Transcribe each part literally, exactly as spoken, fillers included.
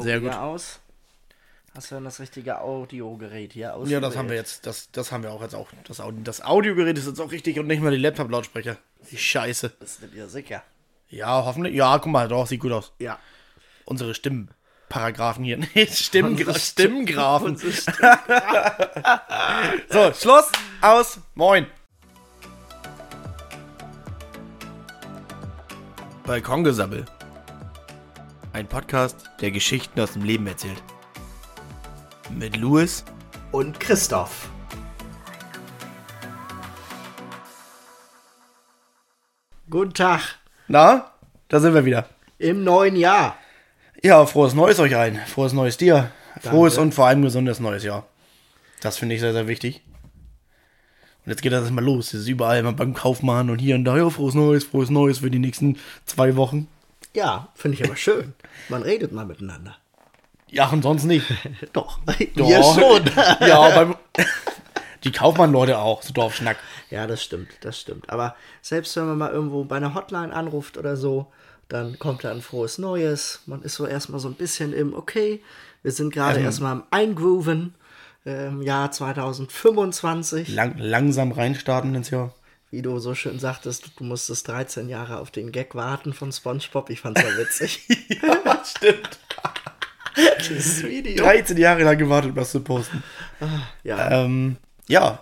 Sehr gut. hier aus? Hast du denn das richtige Audiogerät hier ausgewählt? Ja, das haben wir jetzt, das, das haben wir auch jetzt auch. Das, Audi- das Audiogerät ist jetzt auch richtig und nicht mal die Laptop-Lautsprecher. Die Scheiße. Bist du dir sicher? Ja, hoffentlich. Ja, guck mal, doch, sieht gut aus. Ja. Unsere Stimmenparagraphen hier. Nee, Stimmgra Unsere Stimmgrafen. Unsere Stimmgrafen. So, Schluss, aus, moin. Balkongesabbel. Ein Podcast, der Geschichten aus dem Leben erzählt. Mit Louis Und Christoph. Guten Tag. Na, da sind wir wieder. Im neuen Jahr. Ja, frohes Neues euch allen. Frohes Neues dir. Frohes Danke. und vor allem gesundes neues Jahr. Das finde ich sehr, sehr wichtig. Und jetzt geht das erstmal los. Es ist überall mal beim Kaufmann und hier und da. Ja, frohes Neues, frohes Neues für die nächsten zwei Wochen. Ja, finde ich aber schön. Man redet mal miteinander. Ja, und sonst nicht. Doch. Ja. Wir schon. Ja, beim die Kaufmann-Leute auch, so Dorfschnack. Ja, das stimmt, das stimmt. Aber selbst wenn man mal irgendwo bei einer Hotline anruft oder so, dann kommt da ein frohes Neues. Man ist so erstmal so ein bisschen im, okay, wir sind gerade Erstmal- erstmal am Eingrooven äh, im Jahr zwanzig fünfundzwanzig. Lang, langsam reinstarten ins Jahr. Wie du so schön sagtest, du musstest dreizehn Jahre auf den Gag warten von SpongeBob. Ich fand's ja witzig. Ja, stimmt. Dieses Video. dreizehn Jahre lang gewartet, was zu posten. Ja, Ähm, ja.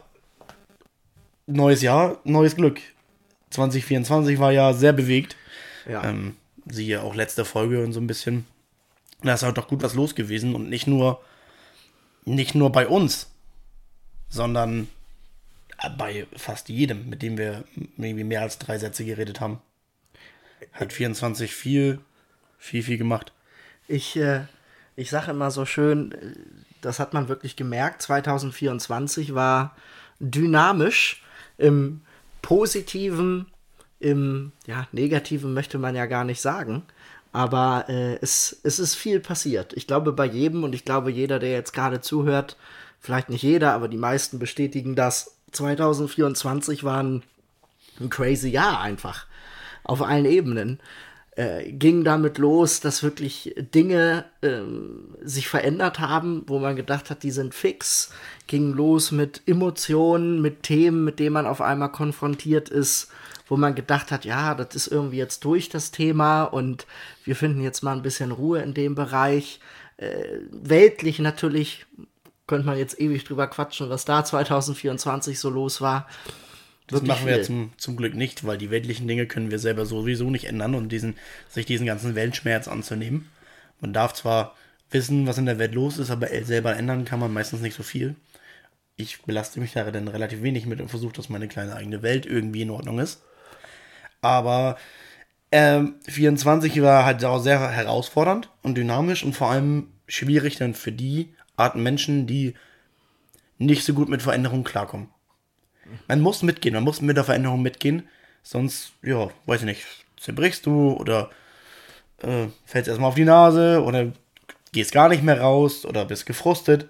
Neues Jahr, neues Glück. zwanzig vierundzwanzig war ja sehr bewegt. ja. Ähm, siehe auch letzte Folge und so ein bisschen. Da ist halt doch gut was los gewesen und nicht nur, nicht nur bei uns, sondern bei fast jedem, mit dem wir irgendwie mehr als drei Sätze geredet haben. Hat vierundzwanzig viel, viel, viel gemacht. Ich, äh, ich sage immer so schön, äh, das hat man wirklich gemerkt, zwanzig vierundzwanzig war dynamisch, im Positiven, im ja, Negativen möchte man ja gar nicht sagen, aber äh, es, es ist viel passiert. Ich glaube bei jedem und ich glaube jeder, der jetzt gerade zuhört, vielleicht nicht jeder, aber die meisten bestätigen das, zwanzig vierundzwanzig war ein, ein crazy Jahr einfach, auf allen Ebenen. Äh, ging damit los, dass wirklich Dinge ähm, sich verändert haben, wo man gedacht hat, die sind fix. Ging los mit Emotionen, mit Themen, mit denen man auf einmal konfrontiert ist, wo man gedacht hat, ja, das ist irgendwie jetzt durch das Thema und wir finden jetzt mal ein bisschen Ruhe in dem Bereich. Äh, weltlich natürlich, könnte man jetzt ewig drüber quatschen, was da zwanzig vierundzwanzig so los war. Das Wirklich machen wir viel. zum, zum Glück nicht, weil die weltlichen Dinge können wir selber sowieso nicht ändern und diesen, sich diesen ganzen Weltschmerz anzunehmen. Man darf zwar wissen, was in der Welt los ist, aber selber ändern kann man meistens nicht so viel. Ich belaste mich da dann relativ wenig mit und versuche, dass meine kleine eigene Welt irgendwie in Ordnung ist. Aber ähm, vierundzwanzig war halt auch sehr herausfordernd und dynamisch und vor allem schwierig dann für die Arten Menschen, die nicht so gut mit Veränderungen klarkommen. Man muss mitgehen, man muss mit der Veränderung mitgehen, sonst, ja, weiß ich nicht, zerbrichst du oder äh, fällst erstmal auf die Nase oder gehst gar nicht mehr raus oder bist gefrustet.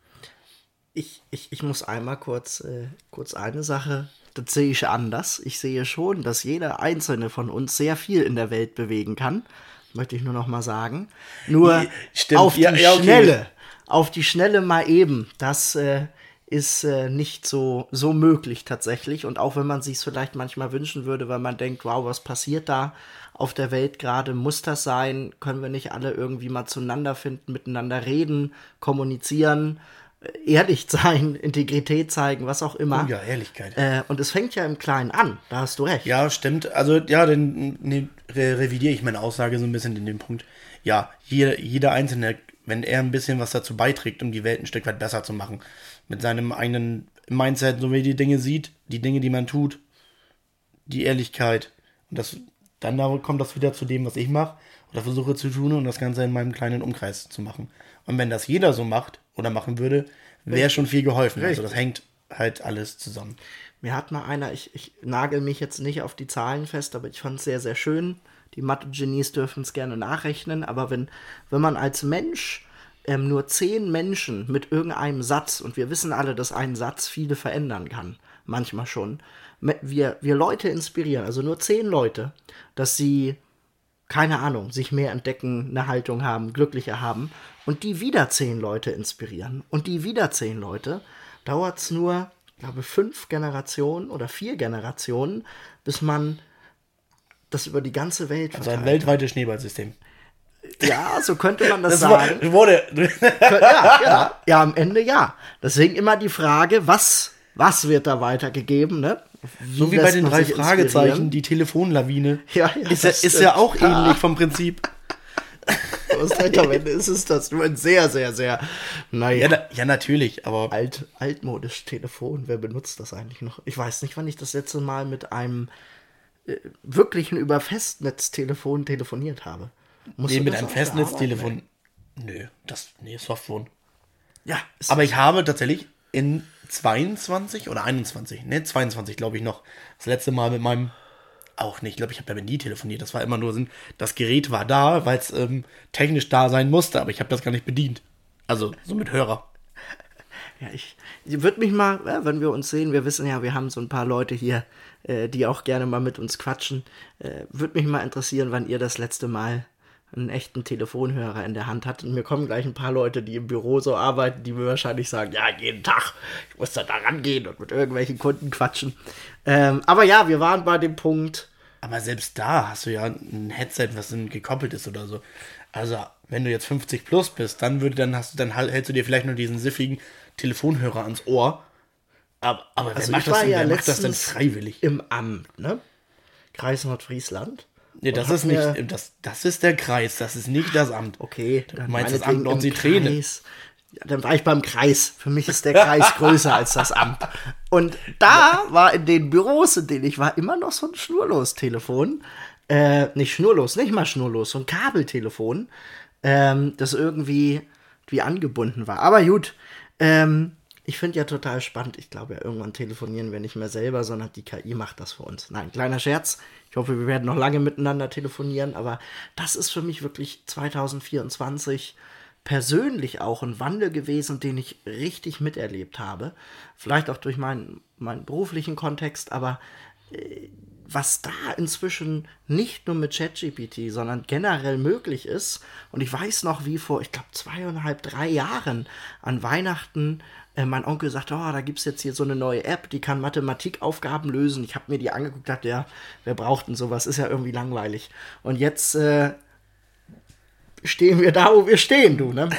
Ich, ich, ich muss einmal kurz, äh, kurz eine Sache, das sehe ich anders. Ich sehe schon, dass jeder einzelne von uns sehr viel in der Welt bewegen kann. Möchte ich nur noch mal sagen. Nur Ja, stimmt. auf die Ja, ja, okay. Schnelle, auf die Schnelle mal eben, das äh, ist äh, nicht so, so möglich tatsächlich. Und auch wenn man sich vielleicht manchmal wünschen würde, weil man denkt, wow, was passiert da auf der Welt gerade, muss das sein? Können wir nicht alle irgendwie mal zueinander finden, miteinander reden, kommunizieren, ehrlich sein, Integrität zeigen, was auch immer. Oh ja, Ehrlichkeit. Äh, und es fängt ja im Kleinen an, da hast du recht. Ja, stimmt. Also, ja, dann ne, re revidiere ich meine Aussage so ein bisschen in dem Punkt. Ja, jeder, jeder Einzelne, wenn er ein bisschen was dazu beiträgt, um die Welt ein Stück weit besser zu machen, mit seinem eigenen Mindset, so wie er die Dinge sieht, die Dinge, die man tut, die Ehrlichkeit. Und das, dann da kommt das wieder zu dem, was ich mache oder versuche zu tun und das Ganze in meinem kleinen Umkreis zu machen. Und wenn das jeder so macht oder machen würde, wäre schon viel geholfen. Also Richtig. das hängt halt alles zusammen. Mir hat mal einer, ich, ich nagel mich jetzt nicht auf die Zahlen fest, aber ich fand es sehr, sehr schön. Die Mathe-Genies dürfen es gerne nachrechnen, aber wenn, wenn man als Mensch ähm, nur zehn Menschen mit irgendeinem Satz, und wir wissen alle, dass ein Satz viele verändern kann, manchmal schon, wir, wir Leute inspirieren, also nur zehn Leute, dass sie keine Ahnung, sich mehr entdecken, eine Haltung haben, glücklicher haben und die wieder zehn Leute inspirieren und die wieder zehn Leute, dauert es nur, ich glaube, fünf Generationen oder vier Generationen, bis man das über die ganze Welt verteilt. Also ein weltweites Schneeballsystem. Ja, so könnte man das, das sagen. Wurde. ja, ja, ja, am Ende ja. Deswegen immer die Frage, was, was wird da weitergegeben, ne? Wie so wie bei den drei Fragezeichen, die Telefonlawine. Ja, ja, ist, ja, ist ja auch ja. ähnlich vom Prinzip. Aus am Ende ist es das nur ein sehr, sehr, sehr, naja. Ja, na, ja natürlich, aber... Alt, altmodisch Telefon, wer benutzt das eigentlich noch? Ich weiß nicht, wann ich das letzte Mal mit einem äh, wirklichen über Festnetztelefon telefoniert habe. Musst nee, mit einem Festnetztelefon... Nö, das... Nee, Softphone. Ja. Aber ich habe tatsächlich in zweiundzwanzig oder einundzwanzig, ne, zweiundzwanzig glaube ich noch, das letzte Mal mit meinem, auch nicht, ich glaube, ich habe damit nie telefoniert, das war immer nur, das Gerät war da, weil es ähm, technisch da sein musste, aber ich habe das gar nicht bedient. Also, so mit Hörer. Ja, ich, ich würde mich mal, ja, wenn wir uns sehen, wir wissen ja, wir haben so ein paar Leute hier, äh, die auch gerne mal mit uns quatschen, äh, würde mich mal interessieren, wann ihr das letzte Mal einen echten Telefonhörer in der Hand hat. Und mir kommen gleich ein paar Leute, die im Büro so arbeiten, die mir wahrscheinlich sagen, ja, jeden Tag, ich muss da rangehen und mit irgendwelchen Kunden quatschen. Ähm, aber ja, wir waren bei dem Punkt. Aber selbst da hast du ja ein Headset, was dann gekoppelt ist oder so. Also, wenn du jetzt fünfzig plus bist, dann würde, dann hast du, dann hältst du dir vielleicht nur diesen siffigen Telefonhörer ans Ohr. Aber, aber wer, also macht, das denn, ja wer macht das denn freiwillig? Im Amt, ne? Kreis Nordfriesland. Nee, das ist nicht, das, das ist der Kreis, das ist nicht das Amt. Okay, dann du meinst das Amt Nordseeträne. Ja, dann war ich beim Kreis. Für mich ist der Kreis größer als das Amt. Und da war in den Büros, in denen ich war, immer noch so ein Schnurlos-Telefon. Äh, nicht schnurlos, nicht mal schnurlos, so ein Kabeltelefon, ähm, das irgendwie wie angebunden war. Aber gut, ähm, ich finde ja total spannend. Ich glaube ja, irgendwann telefonieren wir nicht mehr selber, sondern die K I macht das für uns. Nein, kleiner Scherz. Ich hoffe, wir werden noch lange miteinander telefonieren, aber das ist für mich wirklich zwanzig vierundzwanzig persönlich auch ein Wandel gewesen, den ich richtig miterlebt habe. Vielleicht auch durch meinen, meinen beruflichen Kontext, aber äh, was da inzwischen nicht nur mit ChatGPT, sondern generell möglich ist. Und ich weiß noch, wie vor, ich glaube, zweieinhalb, drei Jahren an Weihnachten äh, mein Onkel sagte, oh, da gibt es jetzt hier so eine neue App, die kann Mathematikaufgaben lösen. Ich habe mir die angeguckt, dachte, ja, wer braucht denn sowas? Ist ja irgendwie langweilig. Und jetzt äh, stehen wir da, wo wir stehen, du, ne?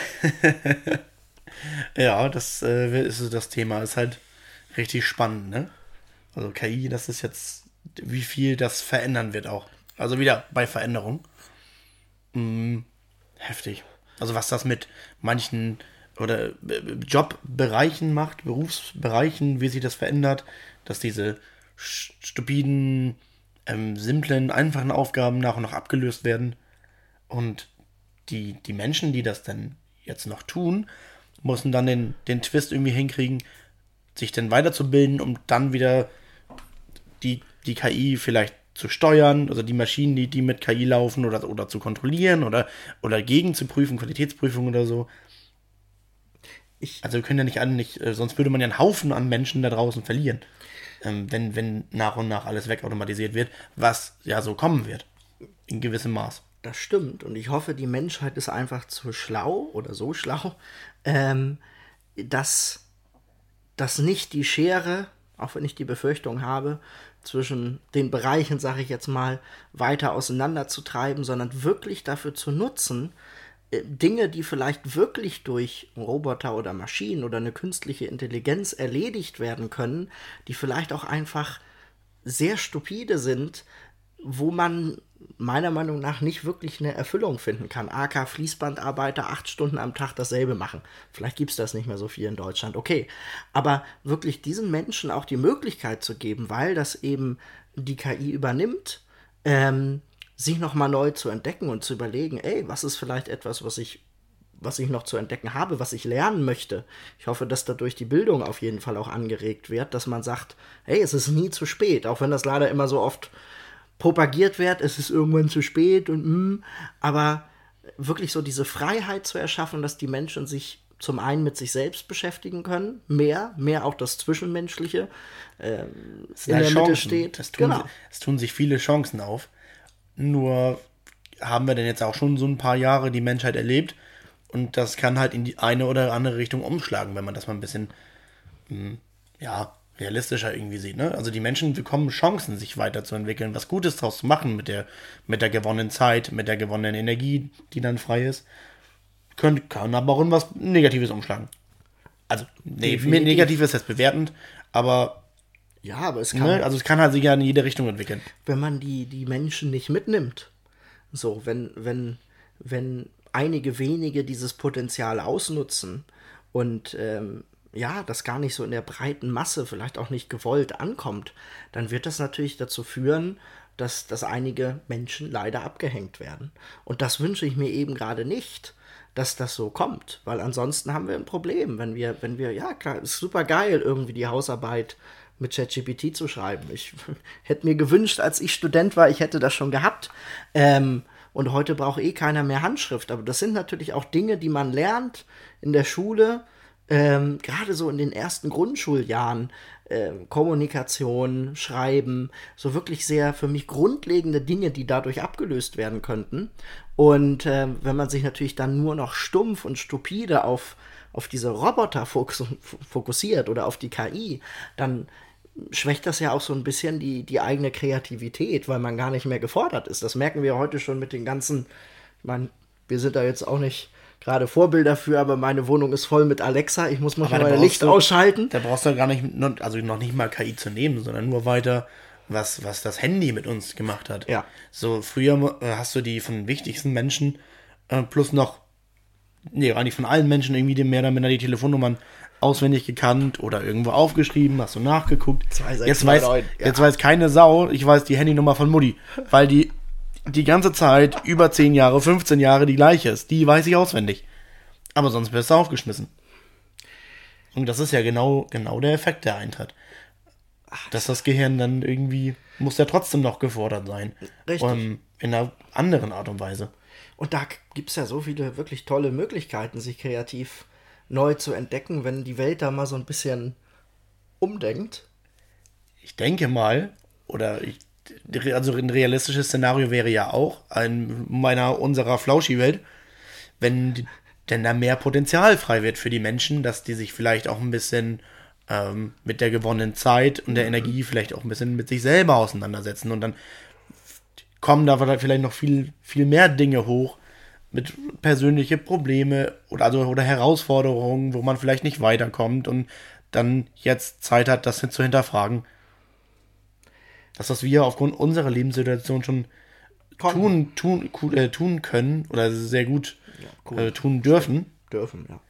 Ja, das äh, ist das Thema. Ist halt richtig spannend, ne? Also K I, das ist jetzt, wie viel das verändern wird auch. Also wieder bei Veränderung. Hm, heftig. Also was das mit manchen oder Jobbereichen macht, Berufsbereichen, wie sich das verändert, dass diese stupiden, ähm, simplen, einfachen Aufgaben nach und nach abgelöst werden. Und die, die Menschen, die das dann jetzt noch tun, müssen dann den, den Twist irgendwie hinkriegen, sich dann weiterzubilden, um dann wieder die, die K I vielleicht zu steuern, also die Maschinen, die, die mit K I laufen oder, oder zu kontrollieren oder, oder gegen zu prüfen, Qualitätsprüfung oder so. Ich, also wir können ja nicht alle nicht, äh, sonst würde man ja einen Haufen an Menschen da draußen verlieren, ähm, wenn, wenn nach und nach alles wegautomatisiert wird, was ja so kommen wird, in gewissem Maß. Das stimmt und ich hoffe, die Menschheit ist einfach zu schlau oder so schlau, ähm, dass, dass nicht die Schere, auch wenn ich die Befürchtung habe, zwischen den Bereichen, sage ich jetzt mal, weiter auseinanderzutreiben, sondern wirklich dafür zu nutzen, Dinge, die vielleicht wirklich durch Roboter oder Maschinen oder eine künstliche Intelligenz erledigt werden können, die vielleicht auch einfach sehr stupide sind, wo man meiner Meinung nach nicht wirklich eine Erfüllung finden kann. A K Fließbandarbeiter acht Stunden am Tag dasselbe machen. Vielleicht gibt es das nicht mehr so viel in Deutschland, okay. Aber wirklich diesen Menschen auch die Möglichkeit zu geben, weil das eben die K I übernimmt, ähm, sich nochmal neu zu entdecken und zu überlegen, ey, was ist vielleicht etwas, was ich, was ich noch zu entdecken habe, was ich lernen möchte. Ich hoffe, dass dadurch die Bildung auf jeden Fall auch angeregt wird, dass man sagt, hey, es ist nie zu spät, auch wenn das leider immer so oft propagiert wird, es ist irgendwann zu spät und mm, aber wirklich so diese Freiheit zu erschaffen, dass die Menschen sich zum einen mit sich selbst beschäftigen können, mehr, mehr auch das Zwischenmenschliche äh, in der Mitte steht. Das tun, genau. es tun sich viele Chancen auf. Nur haben wir denn jetzt auch schon so ein paar Jahre die Menschheit erlebt. Und das kann halt in die eine oder andere Richtung umschlagen, wenn man das mal ein bisschen, mh, ja, realistischer irgendwie sieht. Ne? Also die Menschen bekommen Chancen, sich weiterzuentwickeln, was Gutes draus zu machen mit der, mit der gewonnenen Zeit, mit der gewonnenen Energie, die dann frei ist. Können, kann aber auch in was Negatives umschlagen. Also, nee, negativ ist jetzt bewertend, aber ja, aber es kann, ne, also es kann halt sich ja in jede Richtung entwickeln. Wenn man die, die Menschen nicht mitnimmt, so, wenn, wenn, wenn einige wenige dieses Potenzial ausnutzen und ähm, ja, das gar nicht so in der breiten Masse, vielleicht auch nicht gewollt ankommt, dann wird das natürlich dazu führen, dass, dass einige Menschen leider abgehängt werden. Und das wünsche ich mir eben gerade nicht, dass das so kommt, weil ansonsten haben wir ein Problem, wenn wir, wenn wir, ja klar, ist super geil, irgendwie die Hausarbeit mit ChatGPT zu schreiben. Ich hätte mir gewünscht, als ich Student war, ich hätte das schon gehabt. Ähm, und heute braucht eh keiner mehr Handschrift. Aber das sind natürlich auch Dinge, die man lernt in der Schule, ähm, gerade so in den ersten Grundschuljahren. Äh, Kommunikation, Schreiben, so wirklich sehr für mich grundlegende Dinge, die dadurch abgelöst werden könnten. Und äh, wenn man sich natürlich dann nur noch stumpf und stupide auf, auf diese Roboter fokus- fokussiert oder auf die K I, dann schwächt das ja auch so ein bisschen die, die eigene Kreativität, weil man gar nicht mehr gefordert ist. Das merken wir heute schon mit den ganzen, ich meine, wir sind da jetzt auch nicht gerade Vorbilder für, aber meine Wohnung ist voll mit Alexa. Ich muss mal mein Licht du, ausschalten. Da brauchst du gar nicht, also noch nicht mal K I zu nehmen, sondern nur weiter, was, was das Handy mit uns gemacht hat. Ja. So, früher äh, hast du die von wichtigsten Menschen äh, plus noch, nee, eigentlich von allen Menschen irgendwie mehr oder minder die Telefonnummern auswendig gekannt oder irgendwo aufgeschrieben, hast du nachgeguckt. zwei sechs Jetzt weiß, ja. jetzt weiß keine Sau, ich weiß die Handynummer von Mutti, weil die die ganze Zeit über zehn Jahre, fünfzehn Jahre die gleiche ist. Die weiß ich auswendig. Aber sonst wirst du aufgeschmissen. Und das ist ja genau, genau der Effekt, der eintritt. Dass das Gehirn dann irgendwie, muss ja trotzdem noch gefordert sein. Richtig. Um, in einer anderen Art und Weise. Und da gibt es ja so viele wirklich tolle Möglichkeiten, sich kreativ neu zu entdecken, wenn die Welt da mal so ein bisschen umdenkt. Ich denke mal, oder ich, also ein realistisches Szenario wäre ja auch in meiner, unserer Flauschi-Welt, wenn denn da mehr Potenzial frei wird für die Menschen, dass die sich vielleicht auch ein bisschen ähm, mit der gewonnenen Zeit und der Energie vielleicht auch ein bisschen mit sich selber auseinandersetzen und dann kommen da vielleicht noch viel, viel mehr Dinge hoch mit persönliche Probleme oder, also, oder Herausforderungen, wo man vielleicht nicht weiterkommt und dann jetzt Zeit hat, das zu hinterfragen. Das, was wir aufgrund unserer Lebenssituation schon tun, tun, äh, tun können oder sehr gut ja, cool. äh, tun dürfen. Dürfen, ja.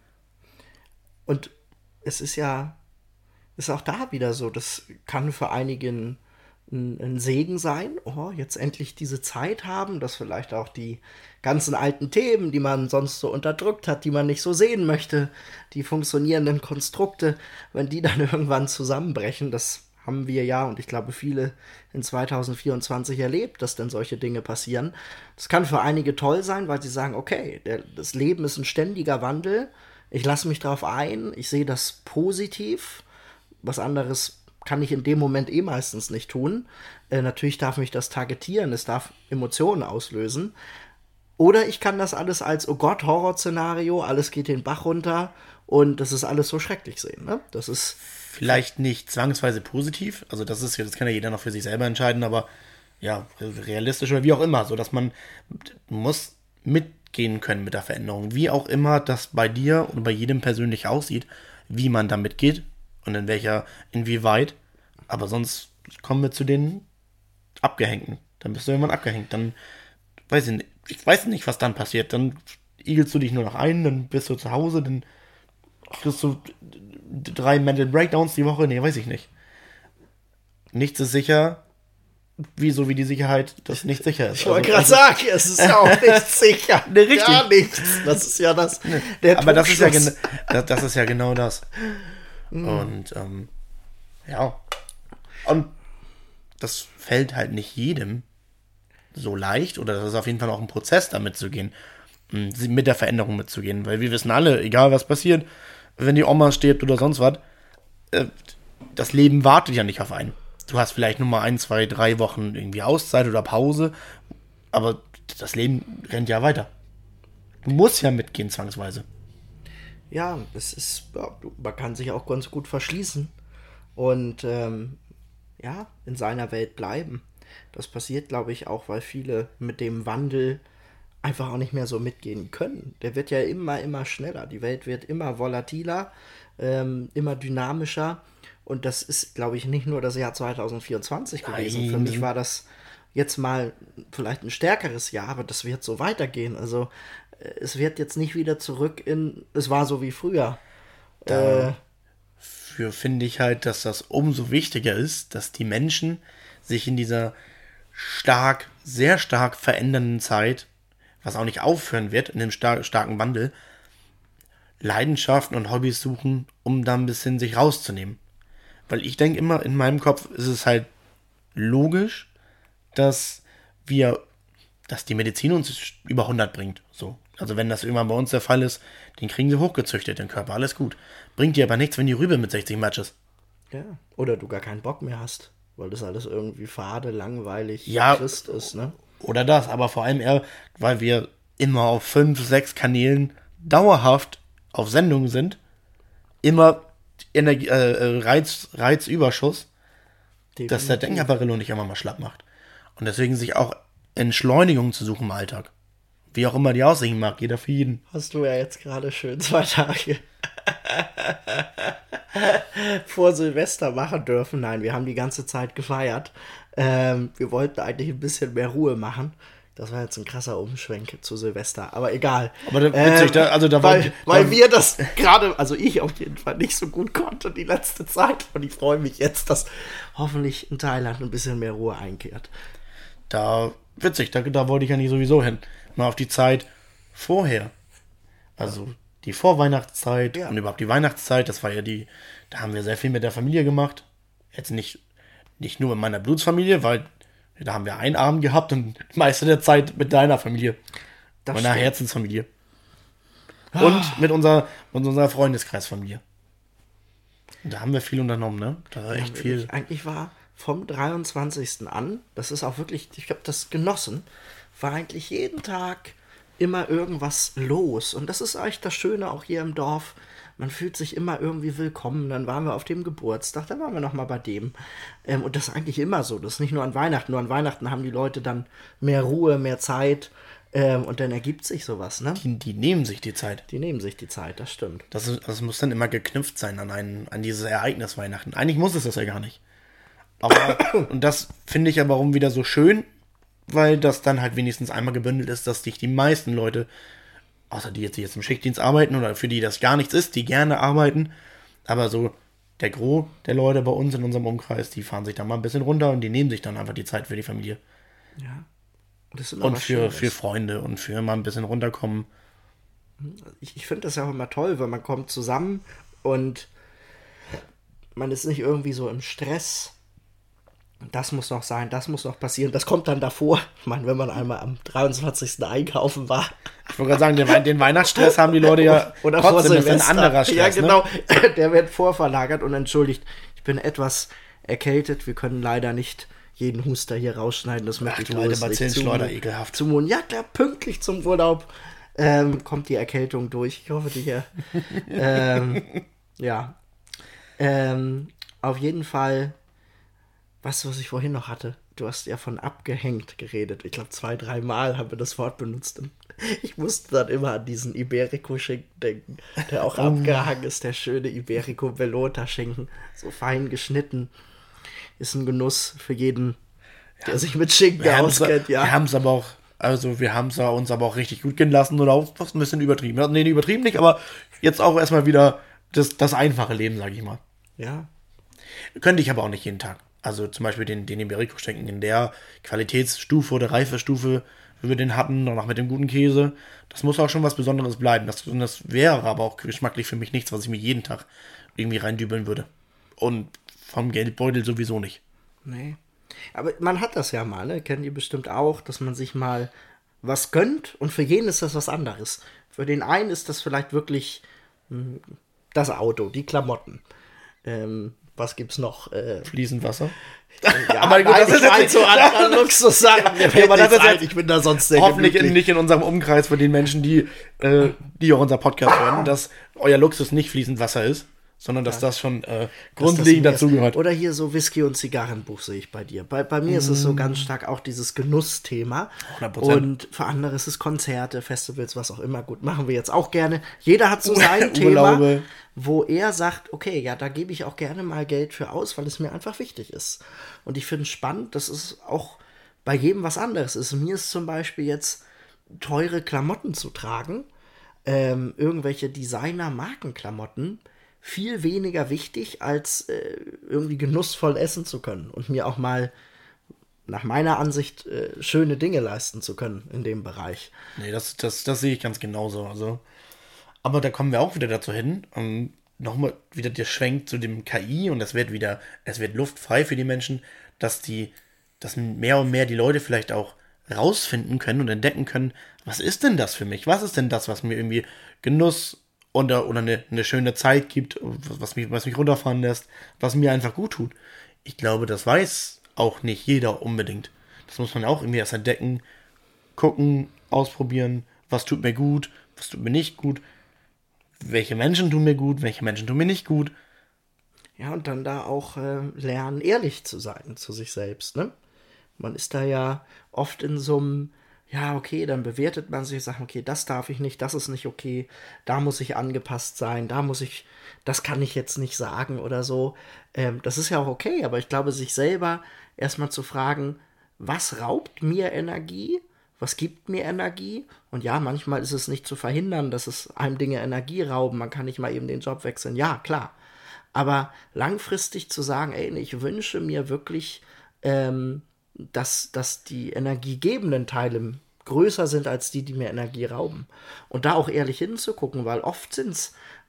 Und es ist ja, ist auch da wieder so, das kann für einigen ein, ein Segen sein, oh, jetzt endlich diese Zeit haben, dass vielleicht auch die ganzen alten Themen, die man sonst so unterdrückt hat, die man nicht so sehen möchte, die funktionierenden Konstrukte, wenn die dann irgendwann zusammenbrechen, das haben wir ja, und ich glaube viele in zwanzig vierundzwanzig erlebt, dass dann solche Dinge passieren. Das kann für einige toll sein, weil sie sagen, okay, der, das Leben ist ein ständiger Wandel, ich lasse mich darauf ein, ich sehe das positiv, was anderes kann ich in dem Moment eh meistens nicht tun. Äh, natürlich darf mich das targetieren, es darf Emotionen auslösen. Oder ich kann das alles als, oh Gott, Horrorszenario, alles geht den Bach runter und das ist alles so schrecklich sehen. Ne? Das ist vielleicht nicht zwangsweise positiv, also das ist, das kann ja jeder noch für sich selber entscheiden, aber ja, realistisch oder wie auch immer, so dass man muss mitgehen können mit der Veränderung, wie auch immer das bei dir und bei jedem persönlich aussieht, wie man da mitgeht und in welcher, inwieweit, aber sonst kommen wir zu den Abgehängten, dann bist du irgendwann abgehängt, dann weiß ich nicht, ich weiß nicht, was dann passiert, dann igelst du dich nur noch ein, dann bist du zu Hause, dann kriegst du drei Mental Breakdowns die Woche? Nee, weiß ich nicht. Nichts ist sicher, wie so wie die Sicherheit, das nicht sicher ist. Ich wollte gerade sagen, es ist ja auch nicht sicher. Nee, richtig. Gar nichts. Das ist ja das. Nee. Der Aber das ist ja, gen- das, das ist ja genau das. Mm. Und ähm, ja. Und das fällt halt nicht jedem so leicht, oder das ist auf jeden Fall auch ein Prozess, damit zu gehen, mit der Veränderung mitzugehen. Weil wir wissen alle, egal was passiert, wenn die Oma stirbt oder sonst was, äh, das Leben wartet ja nicht auf einen. Du hast vielleicht nur mal ein, zwei, drei Wochen irgendwie Auszeit oder Pause, aber das Leben rennt ja weiter. Du musst ja mitgehen, zwangsweise. Ja, es ist, ja, man kann sich auch ganz gut verschließen und ähm, ja, in seiner Welt bleiben. Das passiert, glaube ich, auch, weil viele mit dem Wandel einfach auch nicht mehr so mitgehen können. Der wird ja immer, immer schneller. Die Welt wird immer volatiler, ähm, immer dynamischer. Und das ist, glaube ich, nicht nur das Jahr zwanzig vierundzwanzig gewesen. Nein. Für mich war das jetzt mal vielleicht ein stärkeres Jahr, aber das wird so weitergehen. Also äh, es wird jetzt nicht wieder zurück in, es war so wie früher. Äh, Dafür finde ich halt, dass das umso wichtiger ist, dass die Menschen sich in dieser stark, sehr stark verändernden Zeit, was auch nicht aufhören wird, in dem star- starken Wandel, Leidenschaften und Hobbys suchen, um da ein bisschen sich rauszunehmen. Weil ich denke immer, in meinem Kopf ist es halt logisch, dass wir, dass die Medizin uns über hundert bringt. So. Also wenn das irgendwann bei uns der Fall ist, den kriegen sie hochgezüchtet, den Körper, alles gut. Bringt dir aber nichts, wenn die Rübe mit sechzig Matches. ja. Oder du gar keinen Bock mehr hast, weil das alles irgendwie fade, langweilig, Ja. trist ist, ne? Oder das, aber vor allem eher, weil wir immer auf fünf, sechs Kanälen dauerhaft auf Sendung sind, immer Energie, äh, Reiz, Reizüberschuss, dass der Denkerbarillo nicht immer mal schlapp macht. Und deswegen sich auch Entschleunigung zu suchen im Alltag. Wie auch immer die aussehen mag, jeder für jeden. Hast du ja jetzt gerade schön zwei Tage vor Silvester machen dürfen. Nein, wir haben die ganze Zeit gefeiert. Ähm, wir wollten eigentlich ein bisschen mehr Ruhe machen. Das war jetzt ein krasser Umschwenk zu Silvester, aber egal. Aber da, witzig, Ähm, da, also da weil, war, weil da, wir das gerade, also ich auf jeden Fall nicht so gut konnte die letzte Zeit. Und ich freue mich jetzt, dass hoffentlich in Thailand ein bisschen mehr Ruhe einkehrt. da witzig, da, da wollte ich ja nicht sowieso hin. Mal auf die Zeit vorher. Also die Vorweihnachtszeit Ja. und überhaupt die Weihnachtszeit, das war ja die, da haben wir sehr viel mit der Familie gemacht. Jetzt nicht, nicht nur mit meiner Blutsfamilie, weil da haben wir einen Abend gehabt und die meiste der Zeit mit deiner Familie. Das Meiner stimmt. Herzensfamilie. Und mit unserer, mit unserer Freundeskreisfamilie. Und da haben wir viel unternommen, ne? Da war echt viel. Wirklich, eigentlich war vom dreiundzwanzigsten an, das ist auch wirklich, ich habe das genossen, war eigentlich jeden Tag immer irgendwas los. Und das ist eigentlich das Schöne auch hier im Dorf. Man fühlt sich immer irgendwie willkommen. Dann waren wir auf dem Geburtstag, dann waren wir nochmal bei dem. Ähm, und das ist eigentlich immer so. Das ist nicht nur an Weihnachten. Nur an Weihnachten haben die Leute dann mehr Ruhe, mehr Zeit. Ähm, und dann ergibt sich sowas, ne? Die, die nehmen sich die Zeit. Die nehmen sich die Zeit, das stimmt. Das, ist, das muss dann immer geknüpft sein an, einen, an dieses Ereignis Weihnachten. Eigentlich muss es das ja gar nicht. Aber, und das finde ich aber warum wieder so schön, weil das dann halt wenigstens einmal gebündelt ist, dass sich die meisten Leute, außer die jetzt, die jetzt im Schichtdienst arbeiten oder für die das gar nichts ist, die gerne arbeiten, aber so der Gros der Leute bei uns in unserem Umkreis, die fahren sich dann mal ein bisschen runter und die nehmen sich dann einfach die Zeit für die Familie. Ja. Das ist immer Und was für, Schönes. für Freunde und für mal ein bisschen runterkommen. Ich, ich finde das ja auch immer toll, weil man kommt zusammen und man ist nicht irgendwie so im Stress. Das muss noch sein, das muss noch passieren. Das kommt dann davor. Ich meine, wenn man einmal am dreiundzwanzigsten einkaufen war. Ich wollte gerade sagen, den, Wei- den Weihnachtsstress haben die Leute ja Oder vor trotzdem, das ist ein Silvester. anderer Stress. Ja, genau. Der wird vorverlagert und entschuldigt. Ich bin etwas erkältet. Wir können leider nicht jeden Huster hier rausschneiden. Das möchte Ach, ich du alte bloß nicht Bazillenschleuder, zumuten. ekelhaft. Zumuten. Ja, klar, pünktlich zum Urlaub ähm, kommt die Erkältung durch. Ich hoffe, die hier. ähm, ja. Ähm, auf jeden Fall. Weißt du, was ich vorhin noch hatte? Du hast ja von abgehängt geredet. Ich glaube, zwei, drei Mal haben wir das Wort benutzt. Und ich musste dann immer an diesen Iberico-Schinken denken, der auch abgehangen ist. Der schöne Iberico-Bellota-Schinken. So fein geschnitten. Ist ein Genuss für jeden, der sich mit Schinken Wir haben's- auskennt. Ja. Wir haben es aber auch, also wir haben es uns aber auch richtig gut gehen lassen oder auch fast ein bisschen übertrieben. Ja, nee, übertrieben nicht, aber jetzt auch erstmal wieder das, das einfache Leben, sag ich mal. ja. Könnte ich aber auch nicht jeden Tag. Also zum Beispiel den, den Iberico-Schinken in der Qualitätsstufe oder Reifestufe, wie wir den hatten, und auch mit dem guten Käse. Das muss auch schon was Besonderes bleiben. Das, das wäre aber auch geschmacklich für mich nichts, was ich mir jeden Tag irgendwie reindübeln würde. Und vom Geldbeutel sowieso nicht. Nee. Aber man hat das ja mal, ne? Kennt ihr bestimmt auch, dass man sich mal was gönnt und für jeden ist das was anderes. Für den einen ist das vielleicht wirklich mh, das Auto, die Klamotten. Ähm, Was gibt's noch? Äh, Fließend Wasser. Ja, aber gut, das ist jetzt nicht so an Luxussachen. Ja, aber das ist jetzt, ich bin da sonst sehr hoffentlich in, nicht in unserem Umkreis von den Menschen, die, äh, die auch unser Podcast hören, dass euer Luxus nicht fließend Wasser ist, sondern dass ja. das schon äh, grundlegend dazugehört. Oder hier so Whisky- und Zigarrenbuch sehe ich bei dir. Bei, bei mir mm. ist es so ganz stark auch dieses Genussthema. hundert Prozent. Und für andere ist es Konzerte, Festivals, was auch immer. Gut, machen wir jetzt auch gerne. Jeder hat so sein Thema, wo er sagt, okay, ja, da gebe ich auch gerne mal Geld für aus, weil es mir einfach wichtig ist. Und ich finde es spannend, dass es auch bei jedem was anderes ist. Mir ist zum Beispiel jetzt teure Klamotten zu tragen, ähm, irgendwelche Designer-Markenklamotten, viel weniger wichtig, als äh, irgendwie genussvoll essen zu können und mir auch mal nach meiner Ansicht äh, schöne Dinge leisten zu können in dem Bereich. Nee, das, das, das sehe ich ganz genauso. Also, aber da kommen wir auch wieder dazu hin. Um, nochmal wieder der Schwenk zu dem K I und es wird wieder, es wird luftfrei für die Menschen, dass die, dass mehr und mehr die Leute vielleicht auch rausfinden können und entdecken können, was ist denn das für mich? Was ist denn das, was mir irgendwie Genuss Oder, oder eine, eine schöne Zeit gibt, was mich, was mich runterfahren lässt, was mir einfach gut tut. Ich glaube, das weiß auch nicht jeder unbedingt. Das muss man auch irgendwie erst entdecken, gucken, ausprobieren, was tut mir gut, was tut mir nicht gut, welche Menschen tun mir gut, welche Menschen tun mir nicht gut. Ja, und dann da auch äh, lernen, ehrlich zu sein zu sich selbst, ne? Man ist da ja oft in so einem ja, okay, dann bewertet man sich, sagt, okay, das darf ich nicht, das ist nicht okay, da muss ich angepasst sein, da muss ich, das kann ich jetzt nicht sagen oder so. Ähm, das ist ja auch okay, aber ich glaube, sich selber erstmal zu fragen, was raubt mir Energie, was gibt mir Energie? Und ja, manchmal ist es nicht zu verhindern, dass es einem Dinge Energie rauben, man kann nicht mal eben den Job wechseln, ja, klar. Aber langfristig zu sagen, ey, ich wünsche mir wirklich, ähm, dass, dass die energiegebenden Teile größer sind als die, die mir Energie rauben. Und da auch ehrlich hinzugucken, weil oft sind es,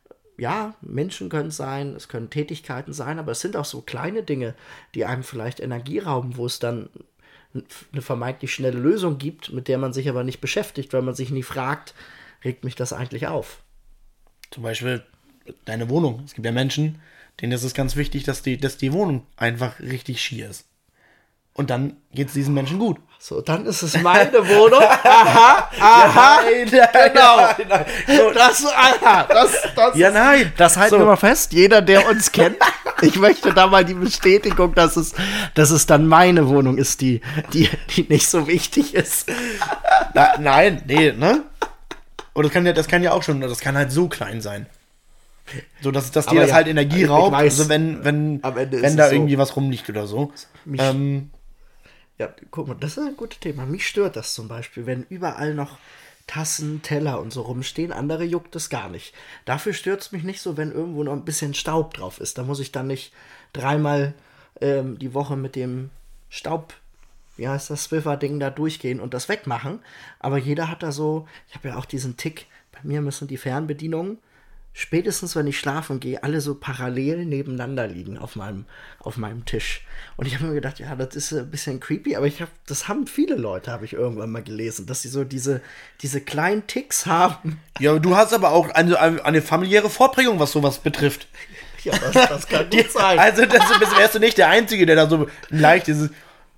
ja, Menschen können es sein, es können Tätigkeiten sein, aber es sind auch so kleine Dinge, die einem vielleicht Energie rauben, wo es dann eine vermeintlich schnelle Lösung gibt, mit der man sich aber nicht beschäftigt, weil man sich nie fragt, regt mich das eigentlich auf? Zum Beispiel deine Wohnung. Es gibt ja Menschen, denen ist es ganz wichtig, dass die, dass die Wohnung einfach richtig schier ist. Und dann geht es diesen Menschen gut. So, dann ist es meine Wohnung. Aha, aha, ja, nein, genau. Nein, nein. So, das, aha, das, das, ja, nein. Das halten so. wir mal fest. Jeder, der uns kennt, ich möchte da mal die Bestätigung, dass es, dass es dann meine Wohnung ist, die, die, die nicht so wichtig ist. Na, nein, nee, ne? Und das kann ja, das kann ja auch schon, das kann halt so klein sein. So, dass, dass dir das ja, halt Energie raubt, weiß, also wenn, wenn, wenn da irgendwie so was rumliegt oder so. Mich, ähm, ja, guck mal, das ist ein gutes Thema. Mich stört das zum Beispiel, wenn überall noch Tassen, Teller und so rumstehen. Andere juckt das gar nicht. Dafür stört es mich nicht so, wenn irgendwo noch ein bisschen Staub drauf ist. Da muss ich dann nicht dreimal ähm, die Woche mit dem Staub, wie heißt das, Swiffer-Ding da durchgehen und das wegmachen. Aber jeder hat da so, ich habe ja auch diesen Tick, bei mir müssen die Fernbedienungen spätestens, wenn ich schlafen gehe, alle so parallel nebeneinander liegen auf meinem, auf meinem Tisch. Und ich habe mir gedacht, ja, das ist ein bisschen creepy, aber ich hab, das haben viele Leute, habe ich irgendwann mal gelesen, dass sie so diese, diese kleinen Ticks haben. Ja, du hast aber auch eine, eine familiäre Vorprägung, was sowas betrifft. Ja, das, das kann gut sein. Also, das wärst du nicht der Einzige, der da so leicht dieses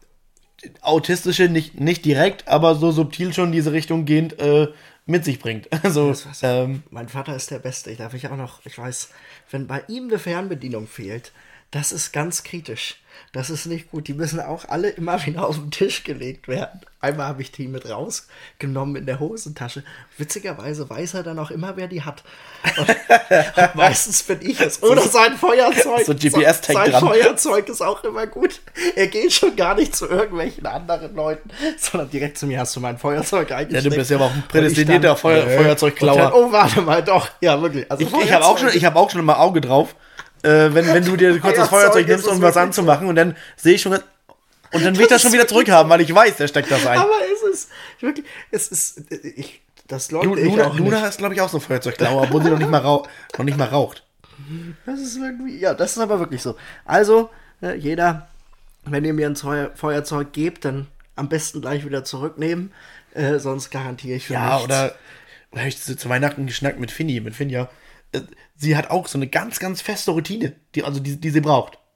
autistische, nicht, nicht direkt, aber so subtil schon in diese Richtung gehend, äh, mit sich bringt. Also, ähm, mein Vater ist der Beste. Ich darf ich auch noch, ich weiß, wenn bei ihm eine Fernbedienung fehlt, das ist ganz kritisch. Das ist nicht gut. Die müssen auch alle immer wieder auf den Tisch gelegt werden. Einmal habe ich die mit rausgenommen in der Hosentasche. Witzigerweise weiß er dann auch immer, wer die hat. Und, und meistens bin ich es. Oder sein Feuerzeug. So G P S-Tag sein dran. Feuerzeug ist auch immer gut. Er geht schon gar nicht zu irgendwelchen anderen Leuten, sondern direkt zu mir. Hast du mein Feuerzeug eingesteckt? Ja, du bist ja aber auch ein prädestinierter Feuer, äh, Feuerzeugklauer. Dann, oh, warte mal, doch. Ja, wirklich. Also ich ich habe auch, hab auch schon immer Auge drauf. Äh, wenn, wenn du dir kurz das Feuerzeug nimmst, um was anzumachen, und dann sehe ich schon, und dann will ich das schon wieder zurückhaben, weil ich weiß, der steckt das ein. Aber es ist wirklich, es ist, ich, das leugne du, ich Luna, auch Luna nicht. ist, glaube ich, auch so ein Feuerzeugklauer, obwohl sie noch nicht mal, rauch, noch nicht mal raucht. Das ist irgendwie, ja, das ist aber wirklich so. Also, äh, jeder, wenn ihr mir ein Feuer, Feuerzeug gebt, dann am besten gleich wieder zurücknehmen, äh, sonst garantiere ich für ja, nichts. Oder, oder habe ich zu Weihnachten geschnackt mit Finny, mit Finja. Sie hat auch so eine ganz, ganz feste Routine, die, also die, die sie braucht.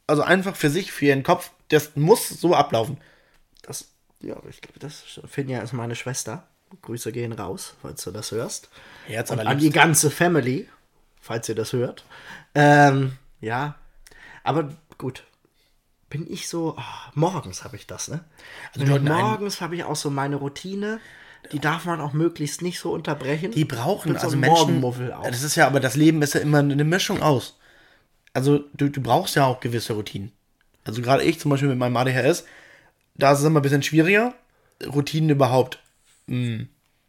Also einfach für sich, für ihren Kopf, das muss so ablaufen. Das, ja, ich glaube, das Finja ist meine Schwester. Grüße gehen raus, falls du das hörst. Herz Und an die ganze Family, falls ihr das hört. Ähm, ja, aber gut. Bin ich so, oh, morgens habe ich das, ne? Also morgens habe ich auch so meine Routine. Die darf man auch möglichst nicht so unterbrechen. Die brauchen, so also Menschen, Morgenmuffel auch. das ist ja, aber das Leben ist ja immer eine Mischung aus. Also du, du brauchst ja auch gewisse Routinen. Also gerade ich zum Beispiel mit meinem A D H S, da ist es immer ein bisschen schwieriger, Routinen überhaupt, mh,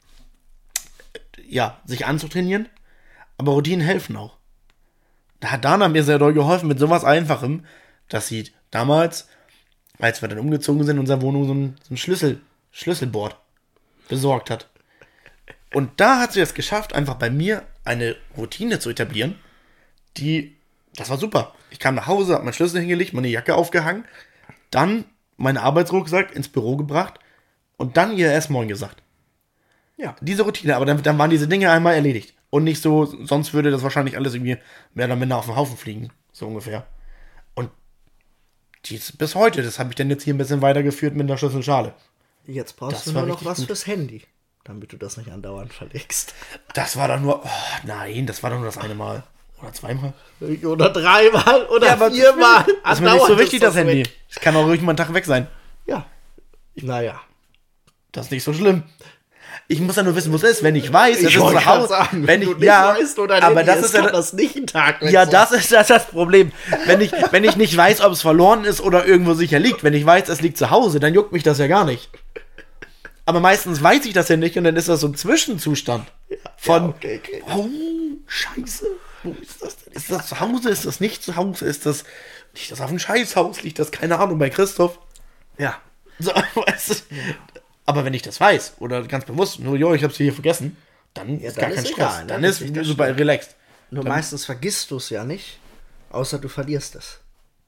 ja, sich anzutrainieren. Aber Routinen helfen auch. Da hat Dana mir sehr doll geholfen mit sowas Einfachem, dass sie damals, als wir dann umgezogen sind, in unserer Wohnung so ein, so ein Schlüssel, Schlüsselboard besorgt hat. Und da hat sie es geschafft, einfach bei mir eine Routine zu etablieren, die, das war super. Ich kam nach Hause, hab meinen Schlüssel hingelegt, meine Jacke aufgehangen, dann meinen Arbeitsrucksack ins Büro gebracht und dann ihr erst Moin gesagt. Ja. Diese Routine, aber dann, dann waren diese Dinge einmal erledigt. Und nicht so, sonst würde das wahrscheinlich alles irgendwie mehr oder minder auf den Haufen fliegen. So ungefähr. Und dies bis heute, das habe ich dann jetzt hier ein bisschen weitergeführt mit einer Schlüsselschale. Jetzt brauchst Das du war nur noch richtig was gut. fürs Handy, damit du das nicht andauernd verlegst. Das war doch nur, oh, nein, das war doch nur das eine Mal. Oder zweimal. Oder dreimal oder Ja, aber viermal. Das ist mir nicht so wichtig, das weg. Handy. Es kann auch ruhig mal einen Tag weg sein. Ja. Naja. Das ist nicht so schlimm. Ich muss ja nur wissen, wo es ist. Wenn ich weiß, das Ich ist wollte zu Hause. gerade sagen, wenn wenn ich, du nicht ja, weißt, wo dein aber Handy das ist, ist ja, kann das nicht ein Tag weg ja, sein. das ist das, das Problem. Wenn ich, wenn ich nicht weiß, ob es verloren ist oder irgendwo sicher liegt. Wenn ich weiß, es liegt zu Hause, dann juckt mich das ja gar nicht. Aber meistens weiß ich das ja nicht und dann ist das so ein Zwischenzustand von, Ja, okay, okay. oh, scheiße, wo ist das denn? Ist das zu Hause, ist das nicht zu Hause, ist das, liegt das auf dem Scheißhaus, liegt das, keine Ahnung, bei Christoph? Ja. So, weißt du? Aber wenn ich das weiß oder ganz bewusst, nur, jo, ich hab's hier vergessen, dann Ja, ist dann gar kein ist Stress. egal, ne? Dann Das ist ist nicht super schlimm. relaxed. Nur Dann- meistens vergisst du es ja nicht, außer du verlierst es.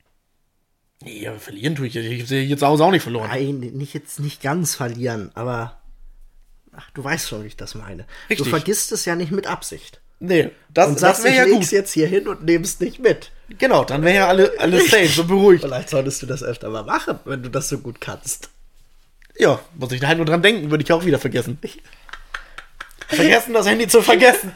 Nee, aber verlieren tue ich. Ich habe sie hier zu Hause auch nicht verloren. Nein, nicht jetzt nicht ganz verlieren, aber ach, du weißt schon, wie ich das meine. Richtig. Du vergisst es ja nicht mit Absicht. Nee, das, Und das sagst, wäre ich ja leg's gut. jetzt hier hin und nehm's nicht mit. Genau, dann wäre ja alle, alles safe, so beruhigt. Vielleicht solltest du das öfter mal machen, wenn du das so gut kannst. Ja, muss ich da halt nur dran denken, würde ich auch wieder vergessen. Vergessen, das Handy zu vergessen.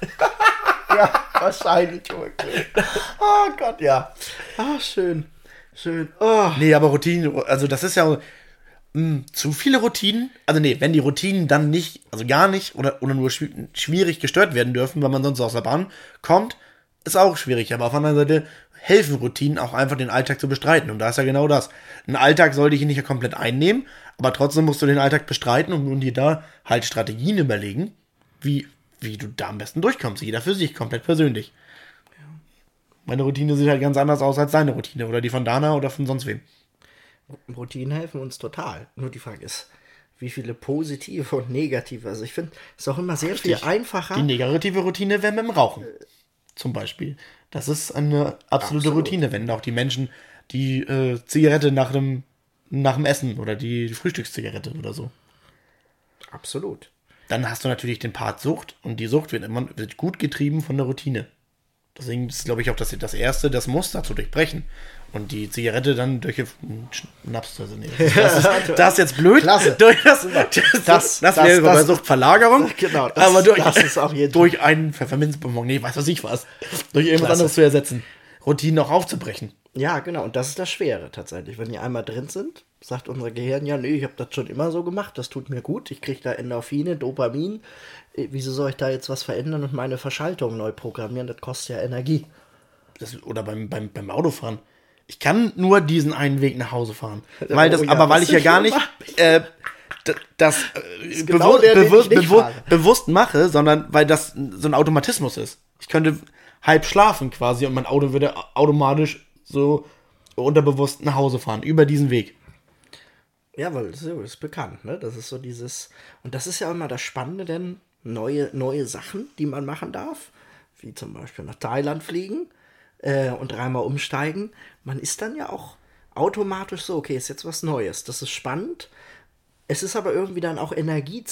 Ja, wahrscheinlich wirklich. Oh Gott, ja. Ah, schön. Schön. Oh. Nee, aber Routinen, also das ist ja mh, zu viele Routinen. Also nee, wenn die Routinen dann nicht, also gar nicht oder, oder nur schwi- schwierig gestört werden dürfen, weil man sonst aus der Bahn kommt, ist auch schwierig. Aber auf der anderen Seite helfen Routinen auch einfach den Alltag zu bestreiten. Und da ist ja genau das. Ein Alltag soll dich nicht komplett einnehmen, aber trotzdem musst du den Alltag bestreiten und, und dir da halt Strategien überlegen, wie, wie du da am besten durchkommst. Jeder für sich, komplett persönlich. Meine Routine sieht halt ganz anders aus als deine Routine oder die von Dana oder von sonst wem. Routinen helfen uns total. Nur die Frage ist, wie viele positive und negative. Also ich finde, es ist auch immer sehr viel Richtig. einfacher. Die negative Routine wäre mit dem Rauchen. Zum Beispiel. Das ist eine absolute Absolut. Routine, wenn auch die Menschen die äh, Zigarette nach dem, nach dem Essen oder die Frühstückszigarette oder so. Absolut. Dann hast du natürlich den Part Sucht und die Sucht wird immer wird gut getrieben von der Routine. Deswegen ist, glaube ich, auch das, das Erste, das Muster zu durchbrechen. Und die Zigarette dann durch Schnaps, also nee, das ist, das ist jetzt blöd. Klasse. Durch das, das, das, Das- das, das- wäre das- bei Suchtverlagerung. Genau, das- aber durch, das ist auf jeden Fall- durch einen Pfefferminzbonbon, nee, weiß was ich was. Durch irgendwas Klasse. anderes zu ersetzen. Routinen auch aufzubrechen. Ja, genau. Und das ist das Schwere tatsächlich. Wenn die einmal drin sind, sagt unser Gehirn, ja, nee, ich habe das schon immer so gemacht, das tut mir gut, ich kriege da Endorphine, Dopamin. Äh, Wieso soll ich da jetzt was verändern und meine Verschaltung neu programmieren? Das kostet ja Energie. Das, oder beim, beim, beim Autofahren. Ich kann nur diesen einen Weg nach Hause fahren. Ja, Weil das, oh ja, aber weil das ich ja ist gar schon nicht wahr. äh, d- das äh, genau bewu- der Weg, bewu- den ich bewu- fahre. bewusst mache, sondern weil das so ein Automatismus ist. Ich könnte halb schlafen quasi und mein Auto würde automatisch so unterbewusst nach Hause fahren, über diesen Weg. Ja, weil das ist bekannt, ne? Das ist so dieses. Und das ist ja immer das Spannende, denn neue, neue Sachen, die man machen darf, wie zum Beispiel nach Thailand fliegen äh, und dreimal umsteigen, man ist dann ja auch automatisch so, okay, ist jetzt was Neues. Das ist spannend. Es ist aber irgendwie dann auch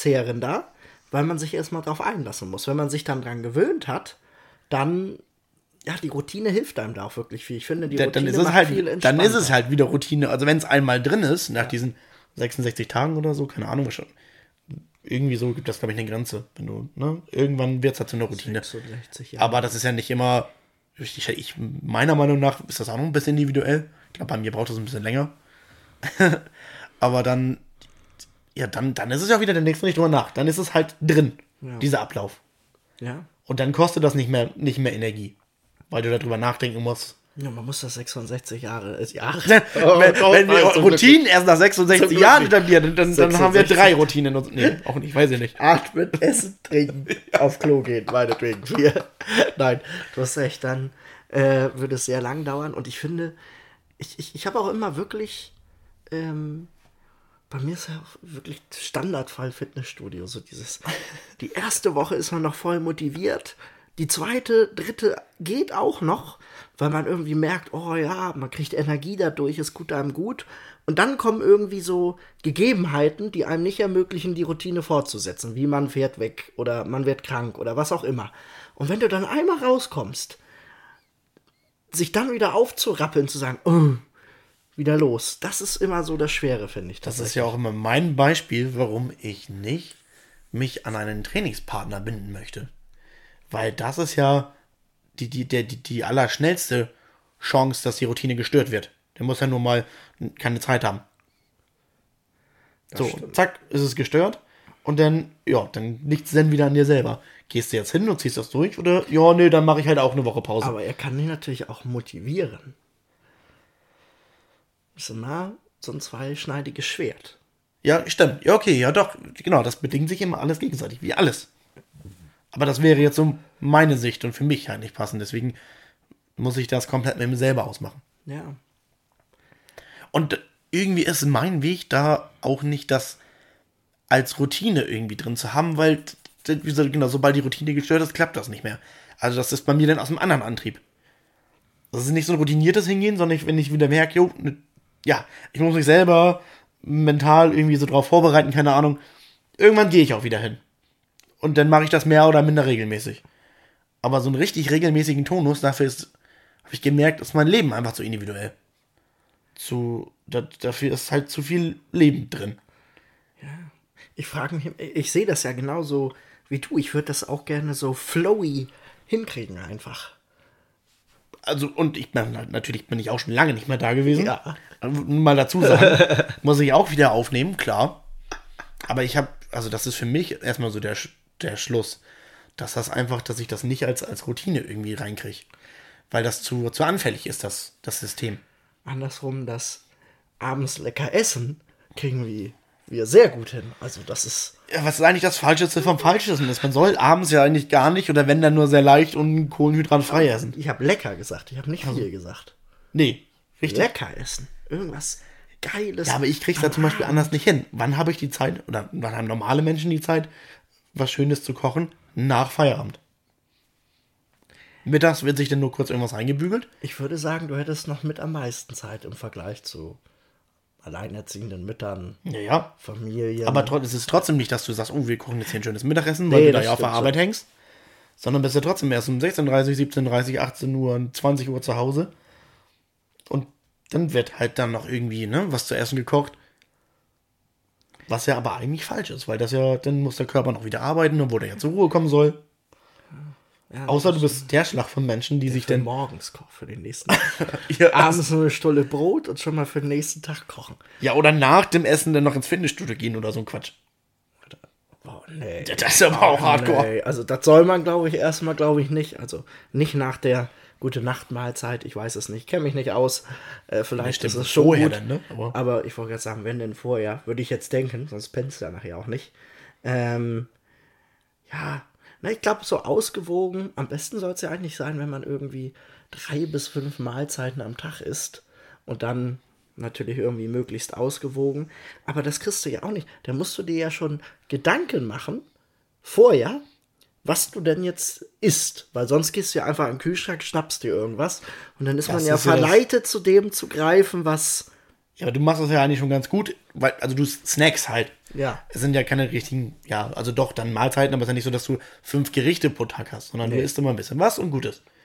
energiezehrender, weil man sich erstmal drauf einlassen muss. Wenn man sich dann dran gewöhnt hat, dann ja, die Routine hilft einem da auch wirklich viel. Ich finde, die Da, Routine dann, ist es macht halt, viel dann entspannter. ist es halt wieder Routine. Also wenn es einmal drin ist, nach diesen sechsundsechzig Tagen oder so, keine Ahnung, schon. Irgendwie so gibt das, glaube ich, eine Grenze. Wenn du, ne? Irgendwann wird es halt so eine Routine. sechsundsechzig Jahre. Aber das ist ja nicht immer, ich, ich, meiner Meinung nach ist das auch noch ein bisschen individuell. Ich glaube, bei mir braucht das ein bisschen länger. Aber dann, ja, dann, dann ist es ja wieder, dann denkst du nicht drüber nach. Dann ist es halt drin, Ja. dieser Ablauf. Ja. Und dann kostet das nicht mehr, nicht mehr Energie. Weil du darüber nachdenken musst. Ja, man muss das sechsundsechzig Jahre, äh, Jahre. wenn wenn wir nein, zum Routinen erst nach sechsundsechzig Zum Jahren Glück etablieren, dann, dann haben wir sechsundsechzig. drei Routinen. Und, nee, auch nicht, weiß ich nicht. Atmen, essen, trinken, auf Klo gehen, meinetwegen. Vier. Nein, du hast recht, dann äh, würde es sehr lang dauern. Und ich finde, ich, ich, ich habe auch immer wirklich, ähm, bei mir ist ja auch wirklich Standardfall Fitnessstudio. So dieses, die erste Woche ist man noch voll motiviert. Die zweite, dritte geht auch noch, weil man irgendwie merkt, oh ja, man kriegt Energie dadurch, es tut einem gut. Und dann kommen irgendwie so Gegebenheiten, die einem nicht ermöglichen, die Routine fortzusetzen. Wie man fährt weg oder man wird krank oder was auch immer. Und wenn du dann einmal rauskommst, sich dann wieder aufzurappeln, zu sagen, oh, wieder los. Das ist immer so das Schwere, finde ich. Das ist ja auch immer mein Beispiel, warum ich nicht mich an einen Trainingspartner binden möchte. Weil das ist ja die, die, der, die, die allerschnellste Chance, dass die Routine gestört wird. Der muss ja nur mal keine Zeit haben. Das so, stimmt. zack, ist es gestört. Und dann, ja, dann liegt es dann wieder an dir selber. Gehst du jetzt hin und ziehst das durch? Oder, ja, nee, dann mache ich halt auch eine Woche Pause. Aber er kann dich natürlich auch motivieren. Das ist immer so ein zweischneidiges Schwert. Ja, stimmt. Ja, okay, ja doch. Genau, das bedingt sich immer alles gegenseitig, wie alles. Aber das wäre jetzt so meine Sicht und für mich halt nicht passend. Deswegen muss ich das komplett mit mir selber ausmachen. Ja. Und irgendwie ist mein Weg da auch nicht das als Routine irgendwie drin zu haben, weil, wie gesagt, genau, sobald die Routine gestört ist, klappt das nicht mehr. Also das ist bei mir dann aus einem anderen Antrieb. Das ist nicht so ein routiniertes Hingehen, sondern ich, wenn ich wieder merke, jo, ne, ja, ich muss mich selber mental irgendwie so drauf vorbereiten, keine Ahnung. Irgendwann gehe ich auch wieder hin. Und dann mache ich das mehr oder minder regelmäßig. Aber so einen richtig regelmäßigen Tonus, dafür ist, habe ich gemerkt, ist mein Leben einfach zu individuell. Zu, da, dafür ist halt zu viel Leben drin. Ich frage mich, ich sehe das ja genauso wie du. Ich würde das auch gerne so flowy hinkriegen einfach. Also, und ich bin halt, natürlich bin ich auch schon lange nicht mehr da gewesen. Ja. Mal dazu sagen, muss ich auch wieder aufnehmen, klar. Aber ich habe, also das ist für mich erstmal so der, der Schluss, dass das einfach, dass ich das nicht als, als Routine irgendwie reinkriege. Weil das zu, zu anfällig ist, das, das System. Andersrum, das abends lecker essen kriegen wir, wir sehr gut hin. Also das ist... Ja, was ist eigentlich das Falscheste vom Falschesten ist? Man soll abends ja eigentlich gar nicht oder wenn dann nur sehr leicht und kohlenhydratfrei essen. Ich habe lecker gesagt, ich habe nicht viel gesagt. Nee, richtig. Lecker essen. Irgendwas Geiles. Ja, aber ich krieg's da zum Beispiel anders nicht hin. Wann habe ich die Zeit, oder wann haben normale Menschen die Zeit, was Schönes zu kochen? Nach Feierabend. Mittags wird sich dann nur kurz irgendwas eingebügelt. Ich würde sagen, du hättest noch mit am meisten Zeit im Vergleich zu alleinerziehenden Müttern, Ja, ja. Familien. Aber tro- es ist trotzdem nicht, dass du sagst, oh, wir kochen jetzt hier ein schönes Mittagessen, weil Nee, du da das ja auf der stimmt Arbeit so. hängst. Sondern bist du trotzdem erst um sechzehn Uhr dreißig, siebzehn Uhr dreißig, achtzehn Uhr und zwanzig Uhr zu Hause. Und dann wird halt dann noch irgendwie, ne, was zu essen gekocht. Was ja aber eigentlich falsch ist, weil das ja, dann muss der Körper noch wieder arbeiten, obwohl der ja zur Ruhe kommen soll. Ja, Außer du bist der Schlag von Menschen, die sich für denn morgens kochen, für den nächsten Tag. ja, Abends nur eine Stulle Brot und schon mal für den nächsten Tag kochen. ja, oder nach dem Essen dann noch ins Fitnessstudio gehen oder so ein Quatsch. Oh, nee. Das ist aber auch hardcore. Nee. Also das soll man, glaube ich, erstmal, glaube ich, nicht. Also nicht nach der gute Nacht-Mahlzeit, ich weiß es nicht, kenne mich nicht aus. Äh, vielleicht stimmt, ist es schon vorher gut. dann, ne? Aber, Aber- ich wollte gerade sagen, wenn denn vorher, würde ich jetzt denken, sonst pennst du ja nachher auch nicht. Ähm, ja, na, ich glaube, so ausgewogen, am besten soll es ja eigentlich sein, wenn man irgendwie drei bis fünf Mahlzeiten am Tag isst und dann natürlich irgendwie möglichst ausgewogen. Aber das kriegst du ja auch nicht. Da musst du dir ja schon Gedanken machen, vorher, was du denn jetzt isst. Weil sonst gehst du ja einfach in den Kühlschrank, schnappst dir irgendwas und dann ist Das man ja ist ja das- verleitet, zu dem zu greifen, was... Ja, aber du machst das ja eigentlich schon ganz gut, weil, also du snacks halt. Ja. Es sind ja keine richtigen, ja, also doch, dann Mahlzeiten, aber es ist ja nicht so, dass du fünf Gerichte pro Tag hast, sondern Nee. du isst immer ein bisschen was und Gutes.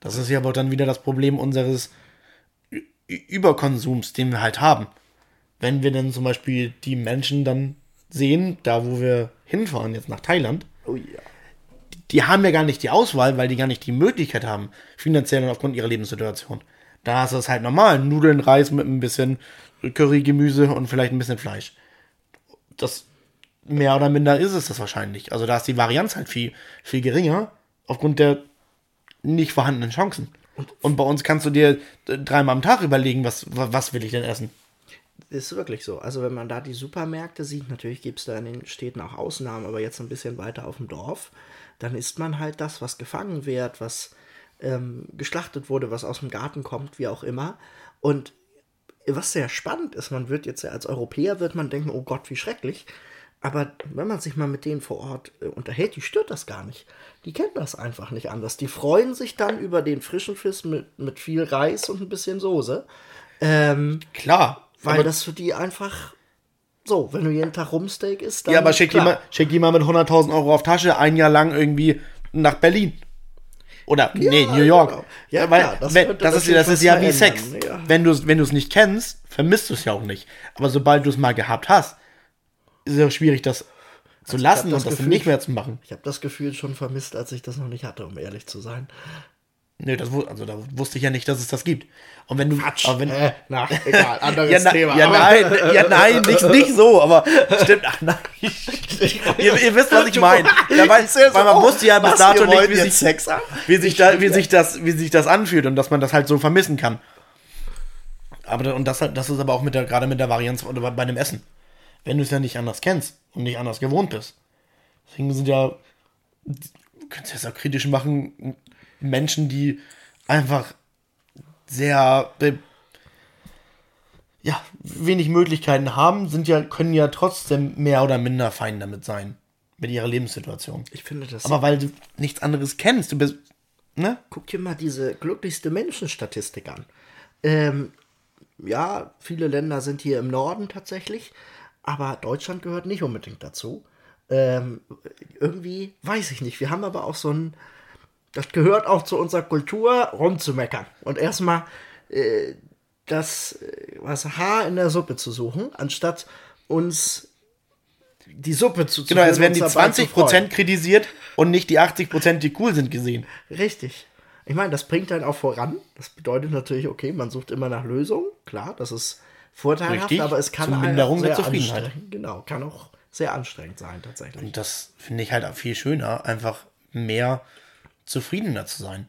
Das ist ja aber dann wieder das Problem unseres Ü- Überkonsums, den wir halt haben. Wenn wir dann zum Beispiel die Menschen dann sehen, da wo wir hinfahren, jetzt nach Thailand, Oh ja. die haben ja gar nicht die Auswahl, weil die gar nicht die Möglichkeit haben, finanziell und aufgrund ihrer Lebenssituation. Da ist es halt normal, Nudeln, Reis mit ein bisschen Curry, Gemüse und vielleicht ein bisschen Fleisch. Das mehr oder minder ist es das wahrscheinlich. Also da ist die Varianz halt viel, viel geringer, aufgrund der nicht vorhandenen Chancen. Und bei uns kannst du dir dreimal am Tag überlegen, was, was will ich denn essen? Ist wirklich so. Also wenn man da die Supermärkte sieht, natürlich gibt es da in den Städten auch Ausnahmen, aber jetzt ein bisschen weiter auf dem Dorf, dann isst man halt das, was gefangen wird, was ähm, geschlachtet wurde, was aus dem Garten kommt, wie auch immer. Und was sehr spannend ist, man wird jetzt ja als Europäer, wird man denken, oh Gott, wie schrecklich. Aber wenn man sich mal mit denen vor Ort äh, unterhält, die stört das gar nicht. Die kennen das einfach nicht anders. Die freuen sich dann über den frischen Fisch mit, mit viel Reis und ein bisschen Soße. Ähm, Klar. weil aber, das für die einfach so, wenn du jeden Tag Rumsteak isst, dann ja, aber schick die, klar. mal, schick die mal mit hunderttausend Euro auf Tasche ein Jahr lang irgendwie nach Berlin. Oder, Ja, nee, New York. genau. Ja, Weil, klar, das wenn, könnte das, ist, natürlich das ist was ja wie Sex. verändern, ja. Wenn du es wenn du's nicht kennst, vermisst du es ja auch nicht. Aber sobald du es mal gehabt hast, ist es ja schwierig, das zu Also ich lassen hab das und das Gefühl- nicht mehr zu machen. Ich habe das Gefühl schon vermisst, als ich das noch nicht hatte, um ehrlich zu sein. Nee, das, wu- also da wusste ich ja nicht, dass es das gibt. Und wenn du. Aber wenn, Äh, na, egal, anderes ja, na, Thema. ja, aber- nein, ja, nein, nicht, nicht so, aber stimmt, ach nein. ihr, ihr wisst, was ich meine. Ja, weil, weil man wusste ja bis Was, dato ihr nicht, wollt wie jetzt sich, Sex haben? wie, sich da, wie, sich das, wie sich das anfühlt und dass man das halt so vermissen kann. Aber da- und das, halt- das ist aber auch mit der, gerade mit der Varianz oder bei, bei dem Essen. Wenn du es ja nicht anders kennst und nicht anders gewohnt bist. Deswegen sind ja, du könntest es ja kritisch machen, Menschen, die einfach sehr be- ja, wenig Möglichkeiten haben, sind ja, können ja trotzdem mehr oder minder fein damit sein. Mit ihrer Lebenssituation. Ich finde das. Aber weil du nichts anderes kennst, du bist, ne? Guck dir mal diese glücklichste Menschenstatistik an. Ähm, ja, viele Länder sind hier im Norden tatsächlich, aber Deutschland gehört nicht unbedingt dazu. Ähm, irgendwie, weiß ich nicht. Wir haben aber auch so ein, das gehört auch zu unserer Kultur, rumzumeckern. Und erstmal äh, das äh, was Haar in der Suppe zu suchen, anstatt uns die Suppe zu Genau, es werden die uns dabei zu zwanzig Prozent kritisiert und nicht die achtzig Prozent, die cool sind, gesehen. freuen. Richtig. Ich meine, das bringt dann auch voran. Das bedeutet natürlich, okay, man sucht immer nach Lösungen. Klar, das ist vorteilhaft, Richtig, aber es kann zur einen Minderung auch der sehr Zufriedenheit. anstrengend- Genau, kann auch sehr anstrengend sein tatsächlich. Und das finde ich halt auch viel schöner, einfach mehr zufriedener zu sein.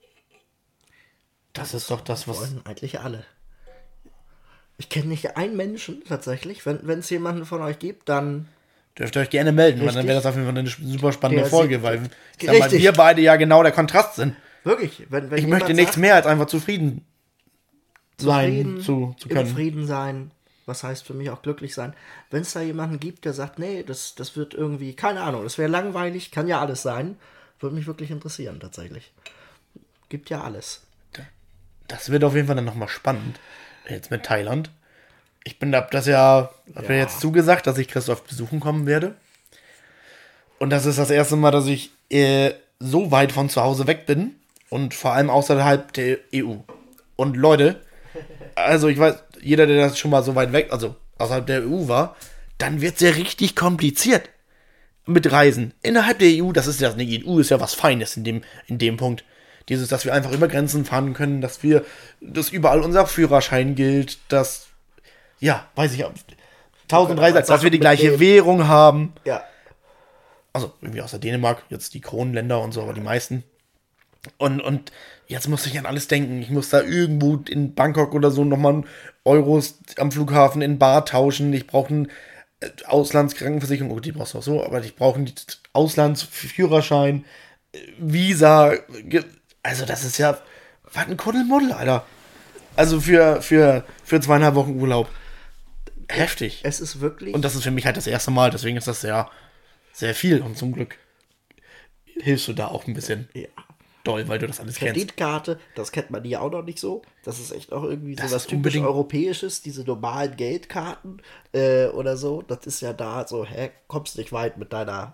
Das ist doch das, was. Wollen eigentlich alle. Ich kenne nicht einen Menschen tatsächlich. Wenn es jemanden von euch gibt, dann Dürft ihr euch gerne melden, weil dann Richtig. wäre das auf jeden Fall eine super spannende Der Folge, sieht- weil ich sag mal, Richtig. wir beide ja genau der Kontrast sind. wirklich, wenn, wenn Ich jemand möchte nichts sagt, mehr als einfach zufrieden sein Frieden, zu, zu im können. Frieden sein, was heißt für mich auch glücklich sein. Wenn es da jemanden gibt, der sagt, nee, das, das wird irgendwie, keine Ahnung, das wäre langweilig, kann ja alles sein, würde mich wirklich interessieren tatsächlich. Gibt ja alles. Das wird auf jeden Fall dann nochmal spannend. Jetzt mit Thailand. Ich bin hab das ja, hab ja. Ja. jetzt zugesagt, dass ich Christoph besuchen kommen werde. Und das ist das erste Mal, dass ich äh, so weit von zu Hause weg bin. Und vor allem außerhalb der E U. Und Leute, also ich weiß, jeder, der das schon mal so weit weg, also außerhalb der E U war, dann wird es ja richtig kompliziert mit Reisen. Innerhalb der E U, das ist ja, eine E U ist ja was Feines in dem, in dem Punkt. Dieses, dass wir einfach über Grenzen fahren können, dass wir, dass überall unser Führerschein gilt, dass, ja, weiß ich, tausend drei, dass wir die gleiche mitnehmen. Währung haben. Ja. Also irgendwie außer Dänemark, jetzt die Kronenländer und so, aber die meisten. Und, und jetzt muss ich an alles denken. Ich muss da irgendwo in Bangkok oder so nochmal Euros am Flughafen in Bar tauschen. Ich brauche eine Auslandskrankenversicherung. Oh, die brauchst du auch so, aber ich brauche einen Auslandsführerschein, Visa. Also das ist ja, was ein Kuddelmuddel, Alter. Also für, für, für zweieinhalb Wochen Urlaub. Heftig. Es ist wirklich. Und das ist für mich halt das erste Mal, deswegen ist das sehr, sehr viel. Und zum Glück hilfst du da auch ein bisschen ja. doll, weil du das alles kennst. Kreditkarte, das kennt man hier auch noch nicht so. Das ist echt auch irgendwie so Das was ist typisch unbedingt- Europäisches, diese normalen Geldkarten äh, oder so. Das ist ja da so, hä, kommst nicht weit mit deiner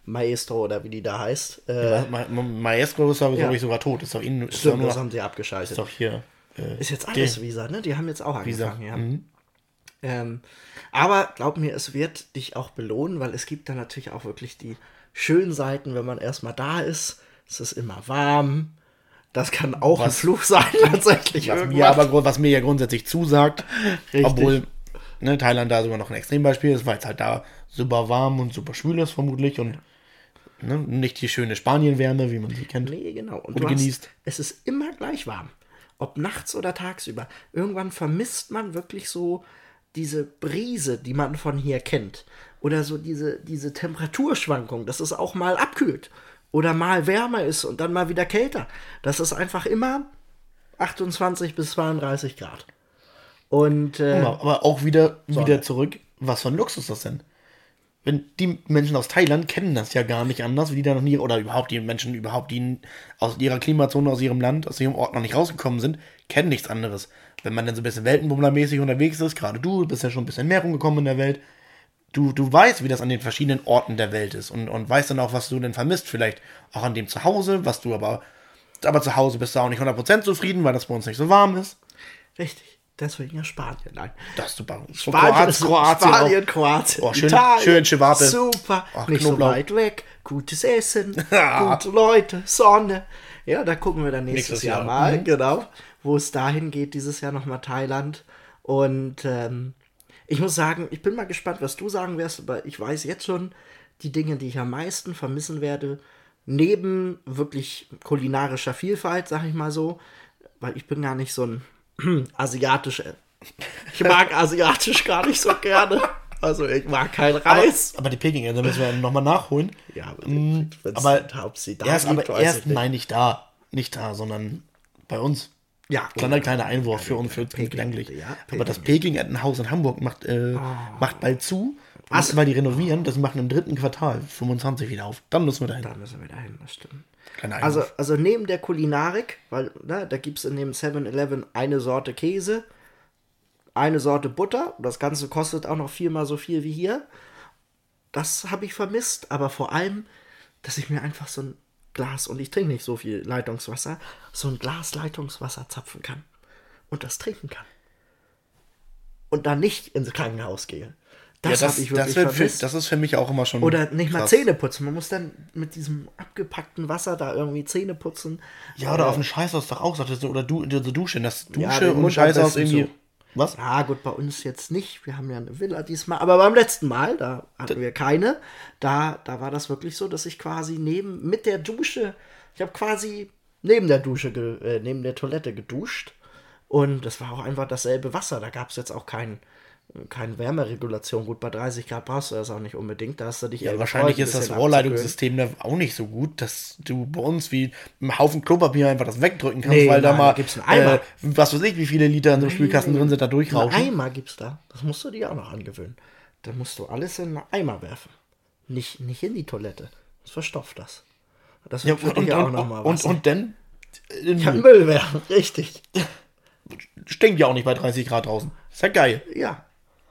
Maestro oder wie die da heißt. Äh, Ja, Ma Ma Maestro ist aber, Ja. glaube ich, sogar tot. Ist doch in, ist doch stimmt, nur, das haben sie abgeschaltet. ist doch hier. Äh, Ist jetzt alles Visa, ne? Die haben jetzt auch Visa. angefangen, ja. Mhm. Ähm, aber glaub mir, es wird dich auch belohnen, weil es gibt dann natürlich auch wirklich die schönen Seiten, wenn man erstmal da ist. Es ist immer warm. Das kann auch ein Was- Fluch sein, tatsächlich. Was mir, irgendwann. aber, grund- was mir ja grundsätzlich zusagt, Richtig. obwohl ne, Thailand da sogar noch ein Extrembeispiel ist, weil es halt da super warm und super schwül ist vermutlich und ne, nicht die schöne Spanienwärme, wie man sie kennt. Nee, genau. Und, Und du genießt. Hast, es ist immer gleich warm. Ob nachts oder tagsüber. Irgendwann vermisst man wirklich so diese Brise, die man von hier kennt. Oder so diese, diese Temperaturschwankung, dass es auch mal abkühlt. Oder mal wärmer ist und dann mal wieder kälter. Das ist einfach immer achtundzwanzig bis zweiunddreißig Grad. Und äh, Aber, aber auch wieder, Sonne. wieder zurück, was für ein Luxus ist das denn? Wenn die Menschen aus Thailand kennen das ja gar nicht anders, wie die da noch nie, oder überhaupt die Menschen überhaupt, die aus ihrer Klimazone, aus ihrem Land, aus ihrem Ort noch nicht rausgekommen sind, kennen nichts anderes. Wenn man dann so ein bisschen weltenbummlermäßig unterwegs ist, gerade du, bist ja schon ein bisschen mehr rumgekommen in der Welt, du, du weißt, wie das an den verschiedenen Orten der Welt ist und, und weißt dann auch, was du denn vermisst, vielleicht auch an dem Zuhause, was du aber, aber zu Hause bist du auch nicht hundert Prozent zufrieden, weil das bei uns nicht so warm ist. richtig. Deswegen ja Spanien. Nein. Das ist super. Spanien, Kroatien, Kroatien Spanien, auch. Kroatien, Oh, schön- Italien. schön Chevape. Super. Ach, nicht Knoblauch. so weit weg. Gutes Essen. Gute Leute. Sonne. Ja, da gucken wir dann nächstes, Nächstes Jahr, Jahr. mal. Mhm. Genau. Wo es dahin geht. Dieses Jahr nochmal Thailand. Und ähm, ich muss sagen, ich bin mal gespannt, was du sagen wirst. Aber ich weiß jetzt schon, die Dinge, die ich am meisten vermissen werde, neben wirklich kulinarischer Vielfalt, sag ich mal so, weil ich bin gar nicht so ein asiatischer. Ich mag asiatisch gar nicht so gerne. Also ich mag keinen Aber, Reis. aber die Peking, da müssen wir nochmal nachholen. ja, aber, Mm, wenn's aber überhaupt sie da erst, aber gibt, weiß erst, ich nicht. nein, nicht da. Nicht da, sondern bei uns. Ja, Kleiner, kleiner Einwurf für uns, für uns Peking, gedanklich. ja, Aber das Peking. Peking-Entenhaus in Hamburg macht, äh, macht bald zu. Was? Weil die renovieren, das machen im dritten Quartal fünfundzwanzig wieder auf. Dann müssen wir dahin. Da müssen wir dahin, das stimmt. Kleiner Also, Einwurf. also neben der Kulinarik, weil ne, da gibt es in dem seven eleven eine Sorte Käse, eine Sorte Butter. Das Ganze kostet auch noch viermal so viel wie hier. Das habe ich vermisst, aber vor allem, dass ich mir einfach so ein Glas, und ich trinke nicht so viel Leitungswasser, so ein Glas Leitungswasser zapfen kann und das trinken kann. Und dann nicht ins Krankenhaus gehe. Das ja, habe ich das, wirklich wird für, vermisst. das ist für mich auch immer schon. Oder nicht mal krass. Zähne putzen. Man muss dann mit diesem abgepackten Wasser da irgendwie Zähne putzen. Ja, oder auf dem Scheißhaus doch auch, sagtest du, oder du in der Dusche, das Dusche Ja, den und Mund am Scheißhaus besten irgendwie. zu. Was? Ja, gut, bei uns jetzt nicht. Wir haben ja eine Villa diesmal. Aber beim letzten Mal, da hatten wir keine. Da, da war das wirklich so, dass ich quasi neben, mit der Dusche, ich habe quasi neben der Dusche, ge, äh, neben der Toilette geduscht. Und das war auch einfach dasselbe Wasser. Da gab es jetzt auch kein, keine Wärmeregulation. Gut, bei dreißig Grad brauchst du das auch nicht unbedingt. Da hast du dich Ja, eher wahrscheinlich gefreut, ein ist das bisschen Rohrleitungssystem da auch nicht so gut, dass du bei uns wie einen Haufen Klopapier einfach das wegdrücken kannst, Nee, weil da nein, mal, da gibt's einen Eimer. äh, was weiß ich, wie viele Liter in so einem Spülkasten drin sind, da Einen durchrauschen. Eimer gibt's da. Das musst du dir auch noch angewöhnen. Da musst du alles in einen Eimer werfen. Nicht, nicht in die Toilette. Das verstofft das. Das Ja, wird für und, dich auch und, noch mal und, was. und dann äh, ja, Müll werfen, richtig. stinkt ja auch nicht bei dreißig Grad draußen. Ist ja geil. Ja.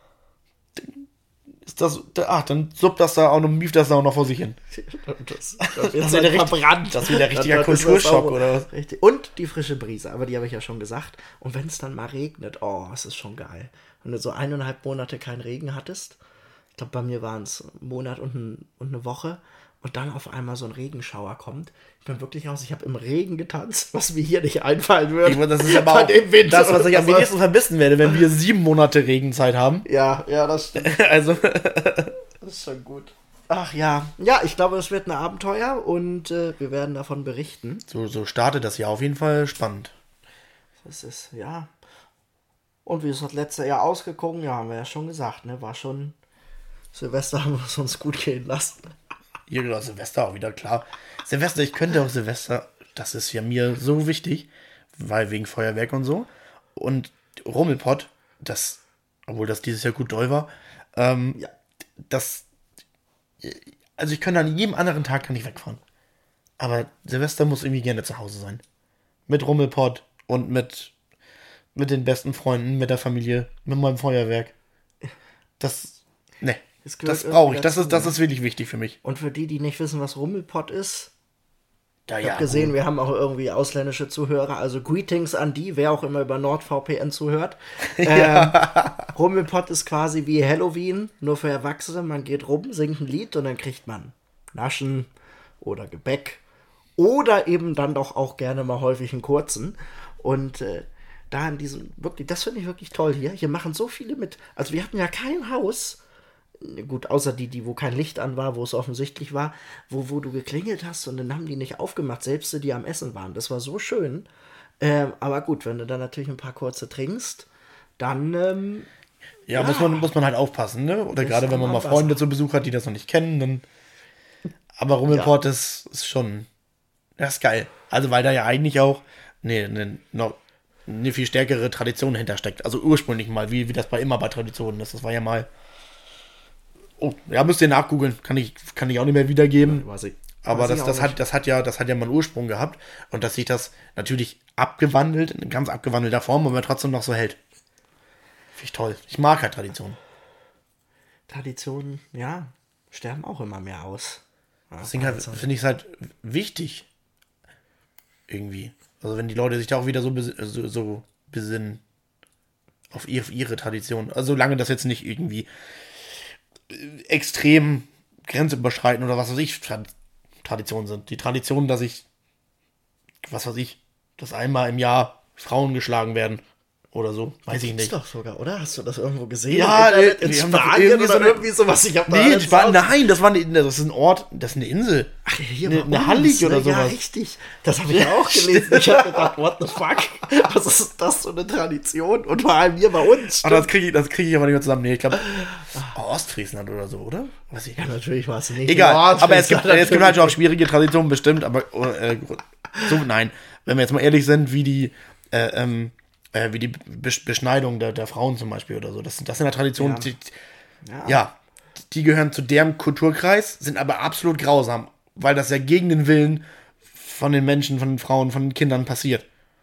Ist das, da, ach, dann suppt das da auch noch, mieft das da auch noch vor sich hin. Das, Das das wird ist dann ja richtig- verbrannt. das ist wieder richtiger Dann- dann ist das Kulturschock, sauber. oder was? Richtig. Und die frische Brise, aber die habe ich ja schon gesagt. Und wenn es dann mal regnet, oh, es ist schon geil. Wenn du so eineinhalb Monate keinen Regen hattest, ich glaube, bei mir waren es ein Monat und, ein, und eine Woche, und dann auf einmal so ein Regenschauer kommt. Ich bin wirklich aus, ich habe im Regen getanzt, was mir hier nicht einfallen würde. Ich meine, das ist aber Bei auch dem Winter. das, was ich am Also- wenigsten vermissen werde, wenn wir sieben Monate Regenzeit haben. Ja, ja, das stimmt. Also, Das ist schon gut. Ach ja. Ja, ich glaube, es wird ein Abenteuer und äh, wir werden davon berichten. so, so startet das Jahr auf jeden Fall spannend. Das ist, ja. Und wie ist das letzte Jahr ausgeguckt? Ja, haben wir ja schon gesagt, ne? War schon. Silvester haben wir es uns gut gehen lassen. Hier genau, Silvester auch wieder, klar. Silvester, ich könnte auch Silvester, das ist ja mir so wichtig, weil wegen Feuerwerk und so. Und Rummelpott, das, obwohl das dieses Jahr gut doll war, ähm, Ja. das, also ich könnte an jedem anderen Tag kann ich wegfahren. Aber Silvester muss irgendwie gerne zu Hause sein. Mit Rummelpott und mit, mit den besten Freunden, mit der Familie, mit meinem Feuerwerk. Das, ne. Es gehört Das brauche ich. irgendwie Das dazu, ist, das ne? ist wirklich wichtig für mich. Und für die, die nicht wissen, was Rummelpott ist, Da, ich ja, habe gesehen, gut. wir haben auch irgendwie ausländische Zuhörer, also Greetings an die, wer auch immer über NordVPN zuhört. Ähm, Rummelpott ist quasi wie Halloween, nur für Erwachsene. Man geht rum, singt ein Lied und dann kriegt man Naschen oder Gebäck oder eben dann doch auch gerne mal häufig einen kurzen. Und äh, da in diesem, wirklich, das finde ich wirklich toll hier. Hier machen so viele mit. Also wir hatten ja kein Haus, gut, außer die, die, wo kein Licht an war, wo es offensichtlich war, wo, wo du geklingelt hast und dann haben die nicht aufgemacht, selbst die, die am Essen waren. Das war so schön. Ähm, aber gut, wenn du dann natürlich ein paar kurze trinkst, dann, ähm, Ja, Ja. Muss, man, muss man halt aufpassen, ne? Oder Ist gerade wenn man normal mal Freunde Wasser. zu Besuch hat, die das noch nicht kennen, dann. Aber Rummelport ist, ist schon. Das ist geil. Also, weil da ja eigentlich auch ne, ne, noch eine viel stärkere Tradition hintersteckt. Also ursprünglich mal, wie, wie das bei immer bei Traditionen ist. Das war ja mal. Oh, ja, müsst ihr nachgoogeln. Kann ich, kann ich auch nicht mehr wiedergeben. weiß ich. Aber Weiß ich das, auch das, nicht. hat, das, hat ja, das hat ja mal einen Ursprung gehabt. Und dass sich das natürlich abgewandelt, in ganz abgewandelter Form, aber trotzdem noch so hält. Finde ich toll. Ich mag halt Traditionen. Traditionen, ja, sterben auch immer mehr aus. Ja, Deswegen halt, also, finde ich es halt wichtig. Irgendwie. Also wenn die Leute sich da auch wieder so, bes so, so besinnen. Auf, ihr, auf ihre Tradition. Also solange das jetzt nicht irgendwie äh, extrem grenzüberschreitend oder was weiß ich Tra Traditionen sind. Die Tradition, dass ich, was weiß ich, dass einmal im Jahr Frauen geschlagen werden. Oder so. Weiß ich gibt's nicht. doch sogar, oder? Hast du das irgendwo gesehen? Ja, Im Internet, äh, in die haben doch Spanien irgendwie oder so eine- irgendwie sowas. Ich hab da Nee, alles ich war, raus- nein, das war eine, das ist ein Ort, das ist eine Insel. Ach, hier eine- bei eine uns, Hallig oder ne? Ja, sowas. richtig. Das habe ich auch gelesen. Ich habe gedacht, what the fuck? Was ist das für eine Tradition? Und vor allem hier bei uns. Aber das kriege ich, das krieg ich aber nicht mehr zusammen. Nee, ich glaube, Ostfriesland oder so, oder? Weiß ich Ja, nicht. natürlich war es nicht. Egal, Nordfriesland, aber es gibt, es gibt halt natürlich. auch schwierige Traditionen bestimmt, aber äh, so, nein, wenn wir jetzt mal ehrlich sind, wie die, äh, ähm, äh, wie die Besch Beschneidung der, der Frauen zum Beispiel oder so, das, sind- das sind ja Traditionen, Ja. die, Ja. ja, die gehören zu deren Kulturkreis, sind aber absolut grausam, weil das ja gegen den Willen von den Menschen, von den Frauen, von den Kindern passiert.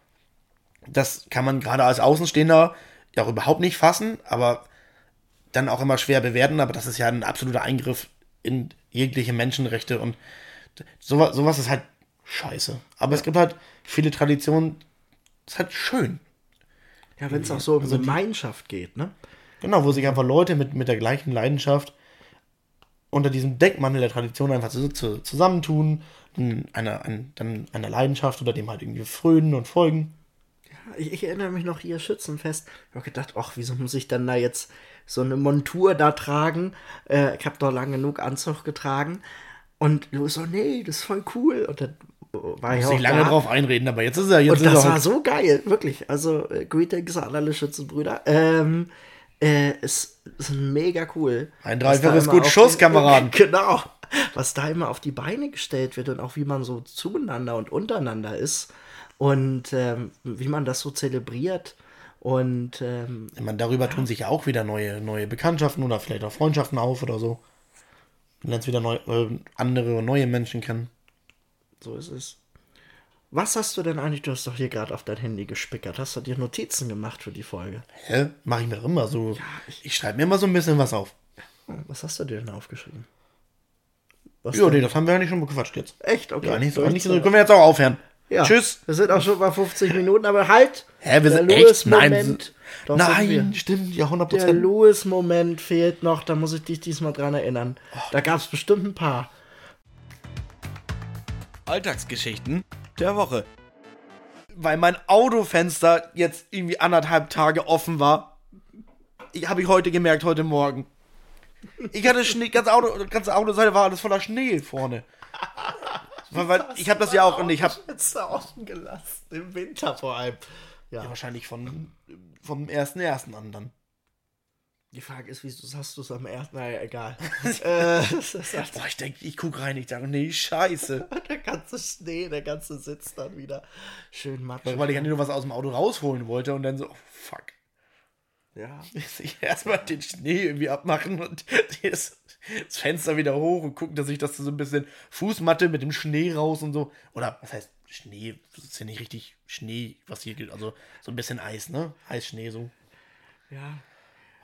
Das kann man gerade als Außenstehender ja auch überhaupt nicht fassen, aber dann auch immer schwer bewerten, aber das ist ja ein absoluter Eingriff in jegliche Menschenrechte und sowas, sowas ist halt scheiße. Aber es gibt halt viele Traditionen, das ist halt schön. Ja, wenn es auch so um Also die- Gemeinschaft geht, ne? Genau, wo sich einfach Leute mit, mit der gleichen Leidenschaft unter diesem Deckmantel der Tradition einfach zu, zu, zusammentun, dann einer, ein, dann einer Leidenschaft oder dem halt irgendwie frönen und folgen. Ich, ich erinnere mich noch hier Schützenfest. Ich habe gedacht, ach, wieso muss ich dann da jetzt so eine Montur da tragen? Äh, ich habe doch lang genug Anzug getragen. Und Louis so, nee, das ist voll cool. Und dann war ich Muss auch ich lange da. drauf einreden, aber jetzt ist er, jetzt Und ist das er war halt, so geil, wirklich. Also, äh, Greetings an alle Schützenbrüder. Ähm, äh, es ist mega cool. Ein was da Dreifaches immer gut auf Schuss, die- Kameraden. Genau. Was da immer auf die Beine gestellt wird und auch wie man so zueinander und untereinander ist. Und ähm, wie man das so zelebriert. Und ähm, ich meine, darüber tun sich ja auch wieder neue, neue Bekanntschaften oder vielleicht auch Freundschaften auf oder so. Du lernst wieder neu, äh, andere und neue Menschen kennen. so ist es. Was hast du denn eigentlich? Du hast doch hier gerade auf dein Handy gespickert. Hast du dir Notizen gemacht für die Folge? Hä? Mach ich mir doch immer so. ich schreibe mir immer so ein bisschen was auf. Was hast du dir denn aufgeschrieben? Was Ja, denn? nee, das haben wir ja nicht schon bequatscht jetzt. Echt? Okay. Ja, nicht so, Soll ich nicht so. zu- Können wir jetzt auch aufhören. Ja. Tschüss. Wir sind auch schon bei fünfzig Minuten, aber halt! Hä, wir der sind echt? Nein, wir Louis-Moment. sind- Doch, sind Nein, wir. stimmt, ja, hundert Der Prozent. Louis-Moment fehlt noch, da muss ich dich diesmal dran erinnern. Da gab es bestimmt ein paar. Alltagsgeschichten der Woche. Weil mein Autofenster jetzt irgendwie anderthalb Tage offen war, ich, habe ich heute gemerkt, heute Morgen. Ich hatte Schnee, ganze Auto, die ganze Autoseite war alles voller Schnee vorne. Weil, weil ich habe das ja auch und ich habe Jetzt da offen gelassen, im Winter vor allem. Ja. ja, wahrscheinlich von vom ersten ersten an dann. Die Frage ist, wieso hast du es am ersten? Naja, egal. äh, das ist halt Boah, ich denke, ich guck rein, ich sage, nee, scheiße. der ganze Schnee, der ganze Sitz dann wieder schön matschig. Weil ich ja nur was aus dem Auto rausholen wollte und dann so, oh, fuck. Ja. Ich erstmal den Schnee irgendwie abmachen und das, das Fenster wieder hoch und gucken, dass ich das so ein bisschen Fußmatte mit dem Schnee raus und so. Oder was heißt Schnee? Das ist ja nicht richtig Schnee, was hier gilt. Also so ein bisschen Eis, ne? Eisschnee so. Ja.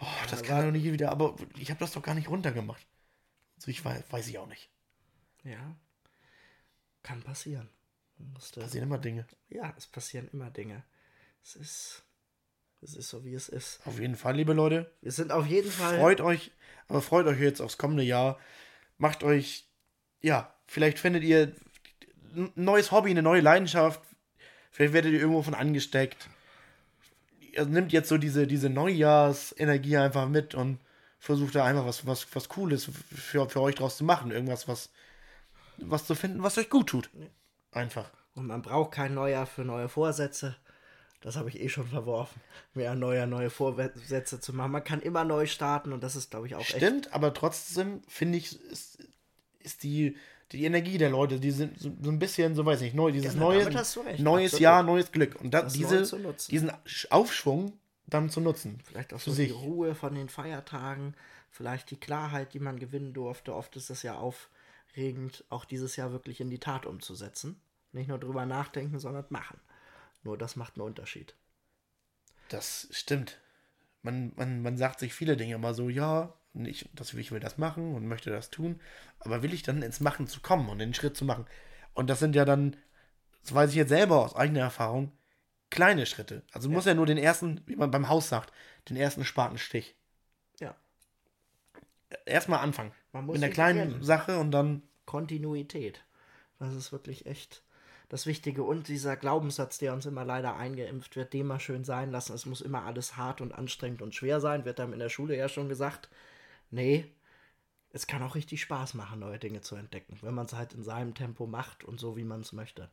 Oh, das kann doch nicht wieder, aber ich habe das doch gar nicht runtergemacht. Also ich weiß, weiß ich auch nicht. Ja, kann passieren. Musste, Passieren immer Dinge. Ja, es passieren immer Dinge. Es ist, es ist so, wie es ist. Auf jeden Fall, liebe Leute. Wir sind auf jeden Fall... Freut euch, aber freut euch jetzt aufs kommende Jahr. Macht euch, ja, vielleicht findet ihr ein neues Hobby, eine neue Leidenschaft. Vielleicht werdet ihr irgendwo von angesteckt. Ihr nimmt jetzt so diese, diese Neujahrsenergie einfach mit und versucht da einfach was, was, was Cooles für, für euch draus zu machen. Irgendwas, was, was zu finden, was euch gut tut. Einfach. Und man braucht kein Neujahr für neue Vorsätze. Das habe ich eh schon verworfen. Mehr Neujahr, neue Vorsätze zu machen. Man kann immer neu starten und das ist, glaube ich, auch Stimmt, echt... aber trotzdem finde ich, ist, ist die, die Energie der Leute, die sind so, so ein bisschen, so weiß ich nicht, neu, dieses Genau, neue, damit hast du recht, neues absolut. Jahr, neues Glück. Und da, Das diese, neu zu nutzen. diesen Aufschwung dann zu nutzen. Vielleicht auch für so sich. die Ruhe von den Feiertagen, vielleicht die Klarheit, die man gewinnen durfte. Oft ist es ja aufregend, auch dieses Jahr wirklich in die Tat umzusetzen. Nicht nur drüber nachdenken, sondern machen. Nur das macht einen Unterschied. Das stimmt. Man, man, man sagt sich viele Dinge immer so, ja, ich, das, ich will das machen und möchte das tun, aber will ich dann ins Machen zu kommen und den Schritt zu machen? Und das sind ja dann, das weiß ich jetzt selber aus eigener Erfahrung, kleine Schritte. Also du musst ja nur den ersten, wie man beim Haus sagt, den ersten Spatenstich. Ja. Erstmal anfangen. Man muss mit einer sich kleinen beginnen. Sache und dann. Kontinuität. Das ist wirklich echt das Wichtige. Und dieser Glaubenssatz, der uns immer leider eingeimpft wird, den mal schön sein lassen. Es muss immer alles hart und anstrengend und schwer sein. Wird einem in der Schule ja schon gesagt. Nee, es kann auch richtig Spaß machen, neue Dinge zu entdecken. Wenn man es halt in seinem Tempo macht und so, wie man es möchte.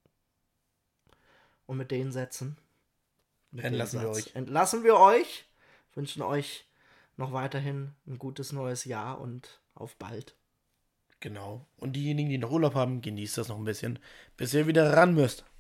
Und mit den Sätzen mit dem Entlassen wir Satz euch. entlassen wir euch. Wünschen euch noch weiterhin ein gutes neues Jahr und auf bald. Genau. Und diejenigen, die noch Urlaub haben, genießt das noch ein bisschen, bis ihr wieder ran müsst.